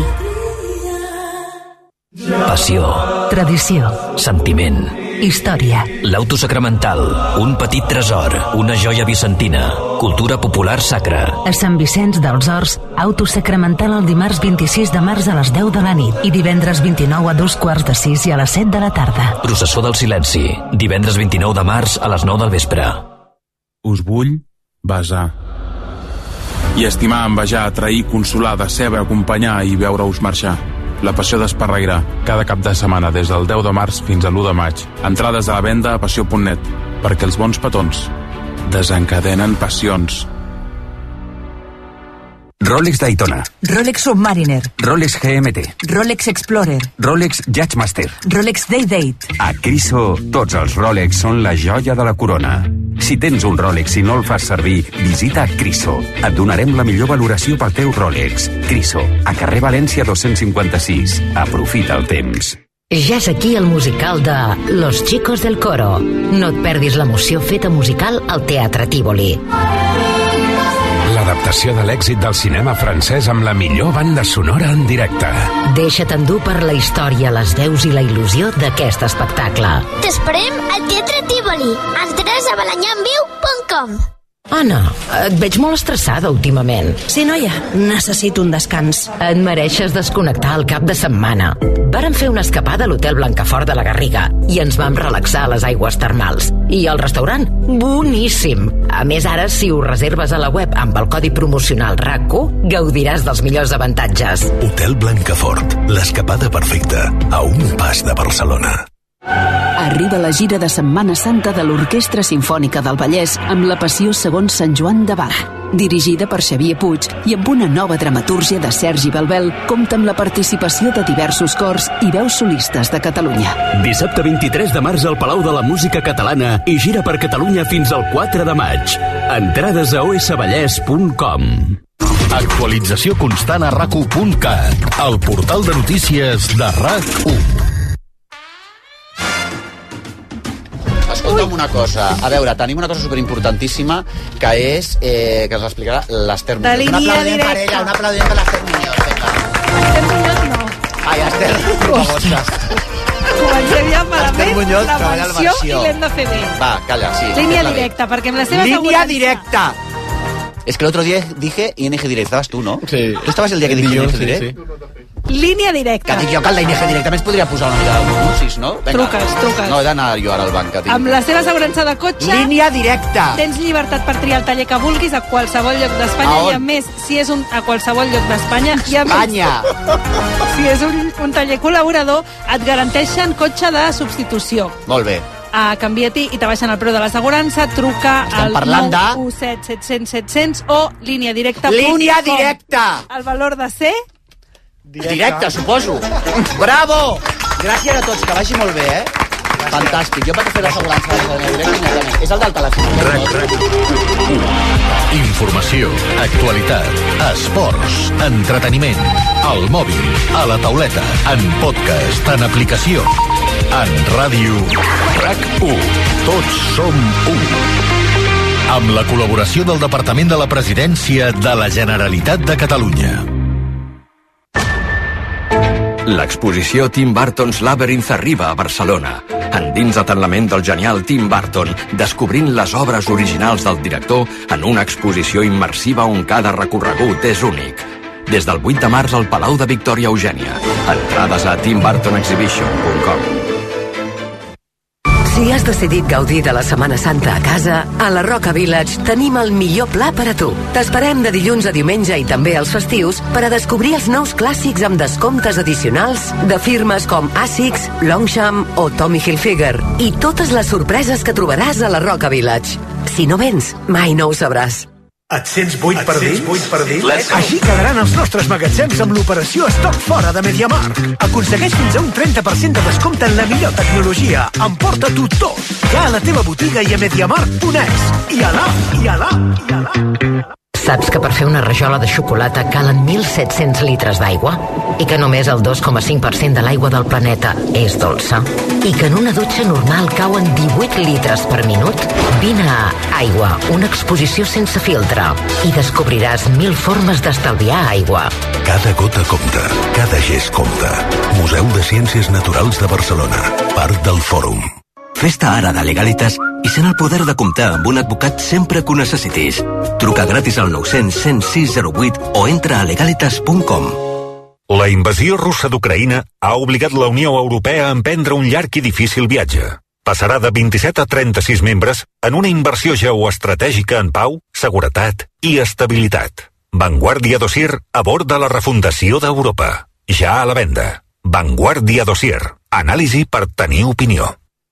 Passió, tradició, sentiment, història. L'Auto Sacramental, un petit tresor, una joia vicentina, cultura popular sacra. A Sant Vicenç dels Horts, Auto Sacramental el dimarts 26 de març a les 10 de la nit i divendres 29 a 2:45 i a les 7 de la tarda. Processó del Silenci, divendres 29 de març a les 9 del vespre. Us vull besar. I estimar, envejar, atrair, consolar, decebre, acompanyar i veure-us marxar. La Passió d'Esparreguera, cada cap de setmana des del 10 de març fins a l'1 de maig. Entrades a la venda a passió.net, perquè els bons petons desencadenen passions. Rolex Daytona, Rolex Submariner, Rolex GMT, Rolex Explorer, Rolex Judgemaster. Rolex Day-Date. A Criso, tots els Rolex són la joia de la corona. Si tens un Rolex i no el fas servir, visita Criso. Et donarem la millor valoració pel teu Rolex. Criso, a carrer València 256. Aprofita el temps. Ja és aquí el musical de Los Chicos del Coro. No et perdis l'emoció feta musical al Teatre Tívoli. L'adaptació de l'èxit del cinema francès amb la millor banda sonora en directe. Deixa't endur per la història, les veus i la il·lusió d'aquest espectacle. T'esperem al Teatre Tívoli. Entraràs a balanyanviu.com. Anna, et veig molt estressada últimament. Sí, noia, necessito un descans. Et mereixes desconnectar el cap de setmana. Vàrem fer una escapada a l'hotel Blancafort de la Garriga i ens vam relaxar a les aigües termals. I el restaurant, boníssim. A més, ara, si ho reserves a la web amb el codi promocional RAC1, gaudiràs dels millors avantatges. Hotel Blancafort, l'escapada perfecta, a un pas de Barcelona. Arriba la gira de Setmana Santa de l'Orquestra Simfònica del Vallès amb la Passió segons Sant Joan de Bach. Dirigida per Xavier Puig i amb una nova dramatúrgia de Sergi Belbel, compta amb la participació de diversos cors i veus solistes de Catalunya. Dissabte 23 de març al Palau de la Música Catalana i gira per Catalunya fins al 4 de maig. Entrades a osvallès.com. Actualització constant a RAC1.cat, el portal de notícies de RAC1. Escolta'm una cosa, a veure, tenim una cosa superimportantíssima que és, que ens l'explicarà l'Ester Muñoz. De línia directa. Un aplaudiment per l'Ester Muñoz, vinga. Esther Muñoz no. Ai,Ester, Ribagosses. Comencem ja malament Muñoz, la treballa al menció versió. i l'hem de fer bé. Va, calla, sí. Línia directa, perquè amb la seva Línia assegurança... directa. Es que el otro día dije ING Direct, estabas tú, ¿no? Sí. ¿Tú estabas el día que dije ING Direct? Sí. Línia directa. Que dic jo que el d'ING Direct també es podria posar una mica d'anuncis, no? Vinga. Truques. No, he d'anar jo ara al banc. Que tinc. Amb la seva assegurança de cotxe... Línia directa. Tens llibertat per triar el taller que vulguis a qualsevol lloc d'Espanya i a més, si és a qualsevol lloc d'Espanya... Espanya! Si és un taller col·laborador, et garanteixen cotxe de substitució. Molt bé. Canvia-t'hi i te baixen el preu de l'assegurança, truca al 917 700 700 o línia directa. Línia directa! El valor de ser... Directe, suposo. Bravo! Gràcies a tots, que vagi molt bé, Fantàstic. Jo vaig fer l'assegurança de línia directa immediatament. És el del telèfon. Informació, actualitat, esports, entreteniment, al mòbil, a la tauleta, en podcast, en aplicació, en ràdio, RAC1. Tots som u. Amb la col·laboració del Departament de la Presidència de la Generalitat de Catalunya. L'exposició Tim Burton's Labyrinth arriba a Barcelona. Endinsa't en la ment del genial Tim Burton, descobrint les obres originals del director en una exposició immersiva on cada recorregut és únic. Des del 8 de març al Palau de Victòria Eugènia. Entrades a timburtonexhibition.com. Si has decidit gaudir de la Setmana Santa a casa, a la Roca Village tenim el millor pla per a tu. T'esperem de dilluns a diumenge i també els festius per a descobrir els nous clàssics amb descomptes addicionals de firmes com ASICS, Longchamp o Tommy Hilfiger i totes les sorpreses que trobaràs a la Roca Village. Si no vens, mai no ho sabràs. Et sents buit per dins? Així quedaran els nostres magatzems amb l'operació Estoc Fora de MediaMarkt. Aconsegueix fins a un 30% de descompte en la millor tecnologia. Emporta-t'ho tot. Ja a la teva botiga i a MediaMarkt.es. I alà. Saps que per fer una rajola de xocolata calen 1.700 litres d'aigua? I que només el 2,5% de l'aigua del planeta és dolça? I que en una dutxa normal cauen 18 litres per minut? Vine a Aigua, una exposició sense filtre, i descobriràs 1.000 formes d'estalviar aigua. Cada gota compta, cada gest compta. Museu de Ciències Naturals de Barcelona. Part del Fòrum. Fes-te ara de Legalitas i sent el poder de comptar amb un advocat sempre que ho necessitis. Truca gratis al 900 106 08 o entra a legalitas.com. La invasió russa d'Ucraïna ha obligat la Unió Europea a emprendre un llarg i difícil viatge. Passarà de 27 a 36 membres en una inversió geoestratègica en pau, seguretat i estabilitat. Vanguardia Dossier a bord de la refundació d'Europa. Ja a la venda. Vanguardia Dossier. Anàlisi per tenir opinió.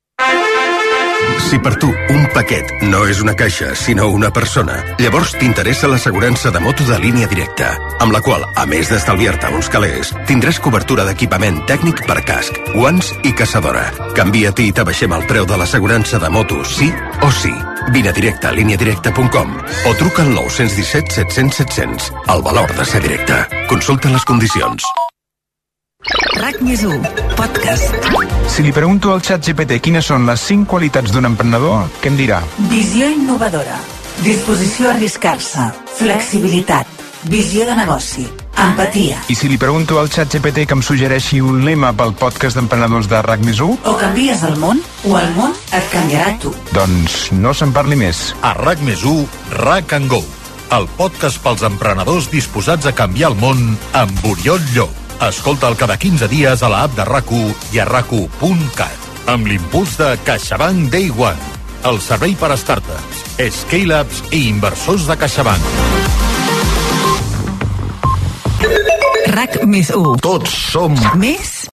Si per tu un paquet no és una caixa, sinó una persona, llavors t'interessa l'assegurança de moto de Línia Directa, amb la qual, a més d'estalviar-te uns calés, tindràs cobertura d'equipament tècnic per casc, guants i caçadora. Canvia-t'hi i t'abaixem el preu de l'assegurança de moto, sí o sí. Vine directe a lineadirecta.com o truca al 917 700 700. El valor de ser directe. Consulta les condicions. RAC+1, podcast. Si li pregunto al ChatGPT quines són les 5 qualitats d'un emprenedor, què em dirà? Visió innovadora, disposició a arriscar-se, flexibilitat, visió de negoci, empatia. I si li pregunto al ChatGPT que em suggereixi un lema pel podcast d'emprenedors de RAC+1? O canvies el món, o el món et canviarà tu. Doncs no se'n parli més. A RAC+1, RAC & GO, el podcast pels emprenedors disposats a canviar el món amb Oriol Llop. Escolta'l cada 15 dies a l'app de RAC1 i a RAC1.cat. Amb l'impuls de CaixaBank Day One, el servei per a startups, scale-ups i inversors de CaixaBank. RAC+1. Tots som Més